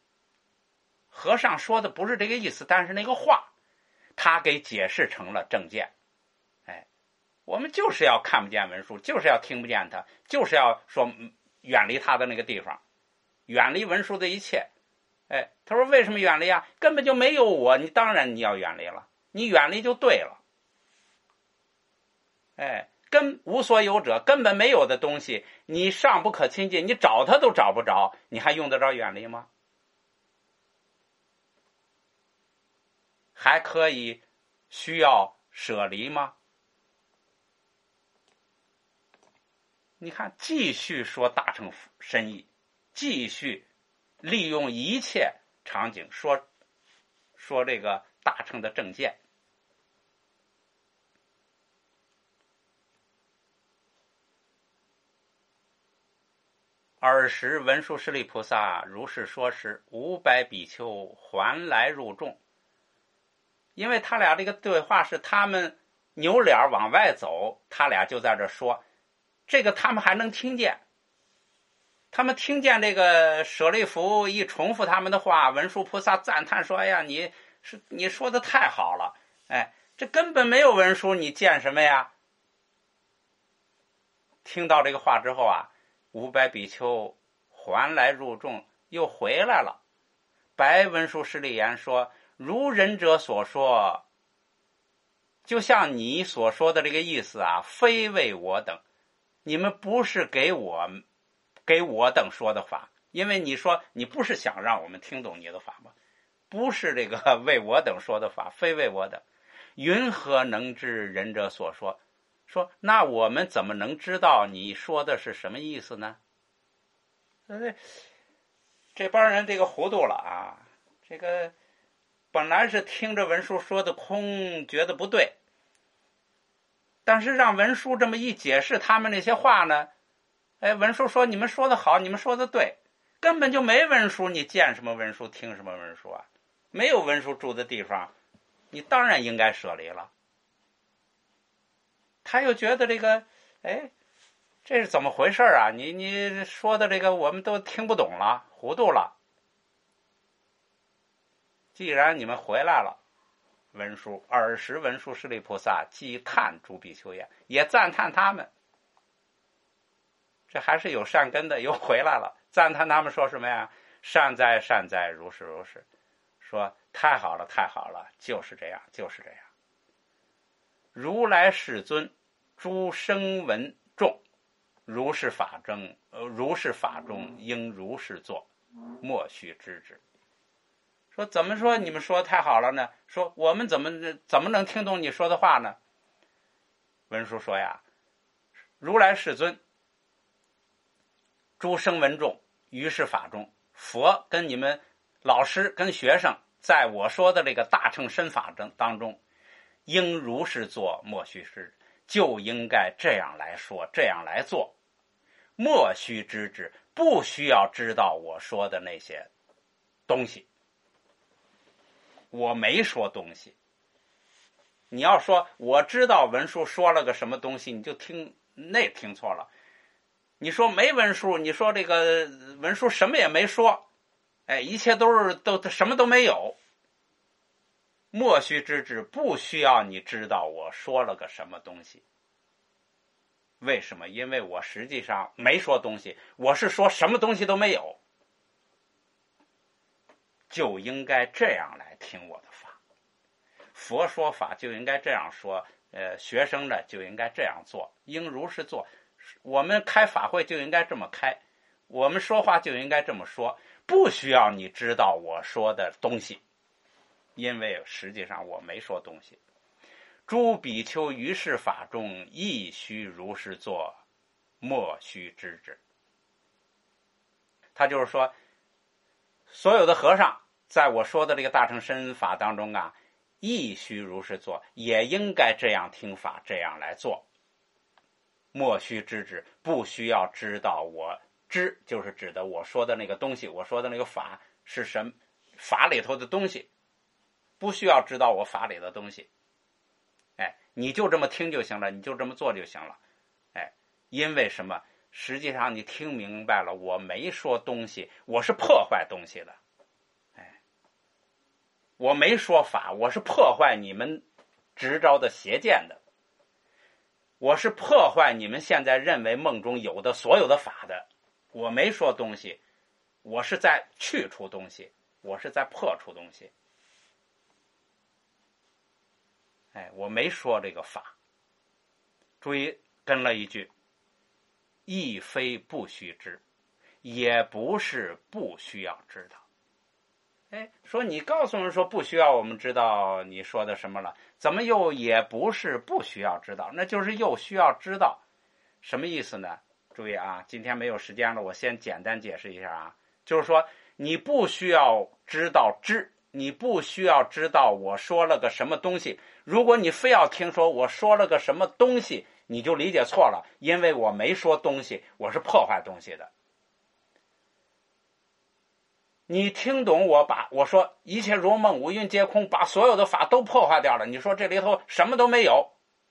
说的不是这个意思，但是那个话他给解释成了正见。我们就是要看不见文书，就是要听不见他，就是要说远离他的那个地方，远离文书的一切。他说为什么远离啊？根本就没有我，你当然你要远离了，你远离就对了。跟无所有者，根本没有的东西，你尚不可亲近，你找他都找不着，你还用得着远离吗？还可以需要舍离吗？你看，继续说大乘深意，继续利用一切场景说这个大乘的正见。尔时文殊师利菩萨如是说时，500比丘还来入众。因为他俩这个对话是他们扭脸往外走，他俩就在这说，这个他们还能听见。他们听见这个舍利弗一重复他们的话，文殊菩萨赞叹说：“哎呀，你说的太好了！这根本没有文书，你见什么呀？”听到这个话之后啊，500比丘还来入众，又回来了，白文殊师利言说：“如仁者所说，就像你所说的这个意思啊，非为我等，你们不是给我等说的法，因为你说你不是想让我们听懂你的法吗？不是这个为我等说的法，非为我等。云何能知仁者所说？ 说那我们怎么能知道你说的是什么意思呢？这帮人这个糊涂了啊！这个本来是听着文殊说的空，觉得不对，但是让文殊这么一解释他们那些话呢，文殊说你们说的好，你们说的对，根本就没文殊，你见什么文殊，听什么文殊啊？没有文殊住的地方，你当然应该舍离了。他又觉得这个，这是怎么回事啊？你说的这个我们都听不懂了，糊涂了。既然你们回来了，文殊尔时文殊师利菩萨既叹诸比丘也，也赞叹他们。这还是有善根的，又回来了，赞叹他们说什么呀？善哉善哉，如是如是。说太好了太好了，就是这样就是这样。如来世尊诸声闻众，如是法中应如是做，莫须知之。说怎么说你们说太好了呢？说我们怎么能听懂你说的话呢？文殊说呀，如来世尊诸声闻众于是法中，佛跟你们老师跟学生在我说的这个大乘身法当中，应如是做，莫须知，就应该这样来说，这样来做，莫须知之，不需要知道我说的那些东西。我没说东西。你要说我知道文殊说了个什么东西，你就听错了。你说没文殊，你说这个文殊什么也没说，一切都什么都没有。莫须知之，不需要你知道我说了个什么东西。为什么？因为我实际上没说东西，我是说什么东西都没有。就应该这样来听我的法。佛说法就应该这样说，学生呢就应该这样做，应如是做。我们开法会就应该这么开，我们说话就应该这么说，不需要你知道我说的东西，因为实际上我没说东西。诸比丘于是法中亦须如是做，莫须知之。他就是说，所有的和尚在我说的这个大乘身法当中啊，亦须如是做，也应该这样听法，这样来做。莫须知之，不需要知道我知，就是指的我说的那个东西，我说的那个法是什么，法里头的东西，不需要知道我法里的东西。你就这么听就行了，你就这么做就行了。因为什么？实际上你听明白了，我没说东西，我是破坏东西的。我没说法，我是破坏你们执着的邪见的，我是破坏你们现在认为梦中有的所有的法的。我没说东西，我是在去除东西，我是在破除东西。我没说这个法。注意跟了一句，亦非不须知，也不是不需要知道。说你告诉人说不需要我们知道你说的什么了，怎么又也不是不需要知道？那就是又需要知道。什么意思呢？注意啊，今天没有时间了，我先简单解释一下啊。就是说你不需要知道知，你不需要知道我说了个什么东西。如果你非要听说我说了个什么东西，你就理解错了，因为我没说东西，我是破坏东西的。你听懂我说一切如梦，五蕴皆空，把所有的法都破坏掉了，你说这里头什么都没有，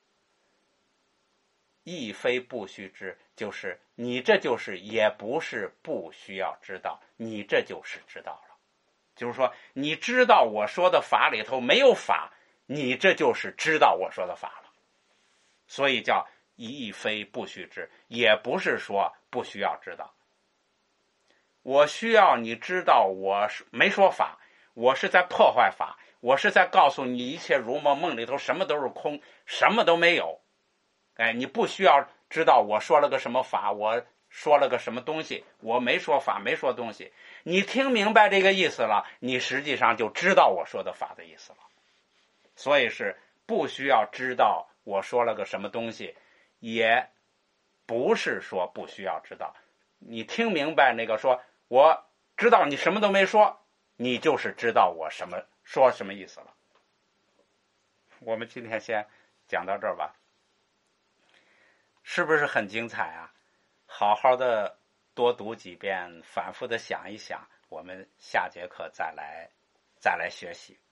亦非不须知，就是你这就是也不是不需要知道，你这就是知道了。就是说你知道我说的法里头没有法，你这就是知道我说的法了。所以叫亦非不须知，也不是说不需要知道。我需要你知道我没说法，我是在破坏法，我是在告诉你一切如梦，梦里头什么都是空，什么都没有。你不需要知道我说了个什么法，我说了个什么东西，我没说法，没说东西。你听明白这个意思了，你实际上就知道我说的法的意思了。所以是不需要知道我说了个什么东西， 也不是说不需要知道。你听明白那个说我知道你什么都没说，你就是知道我说什么意思了。我们今天先讲到这儿吧，是不是很精彩啊？好好的多读几遍，反复的想一想，我们下节课再来学习。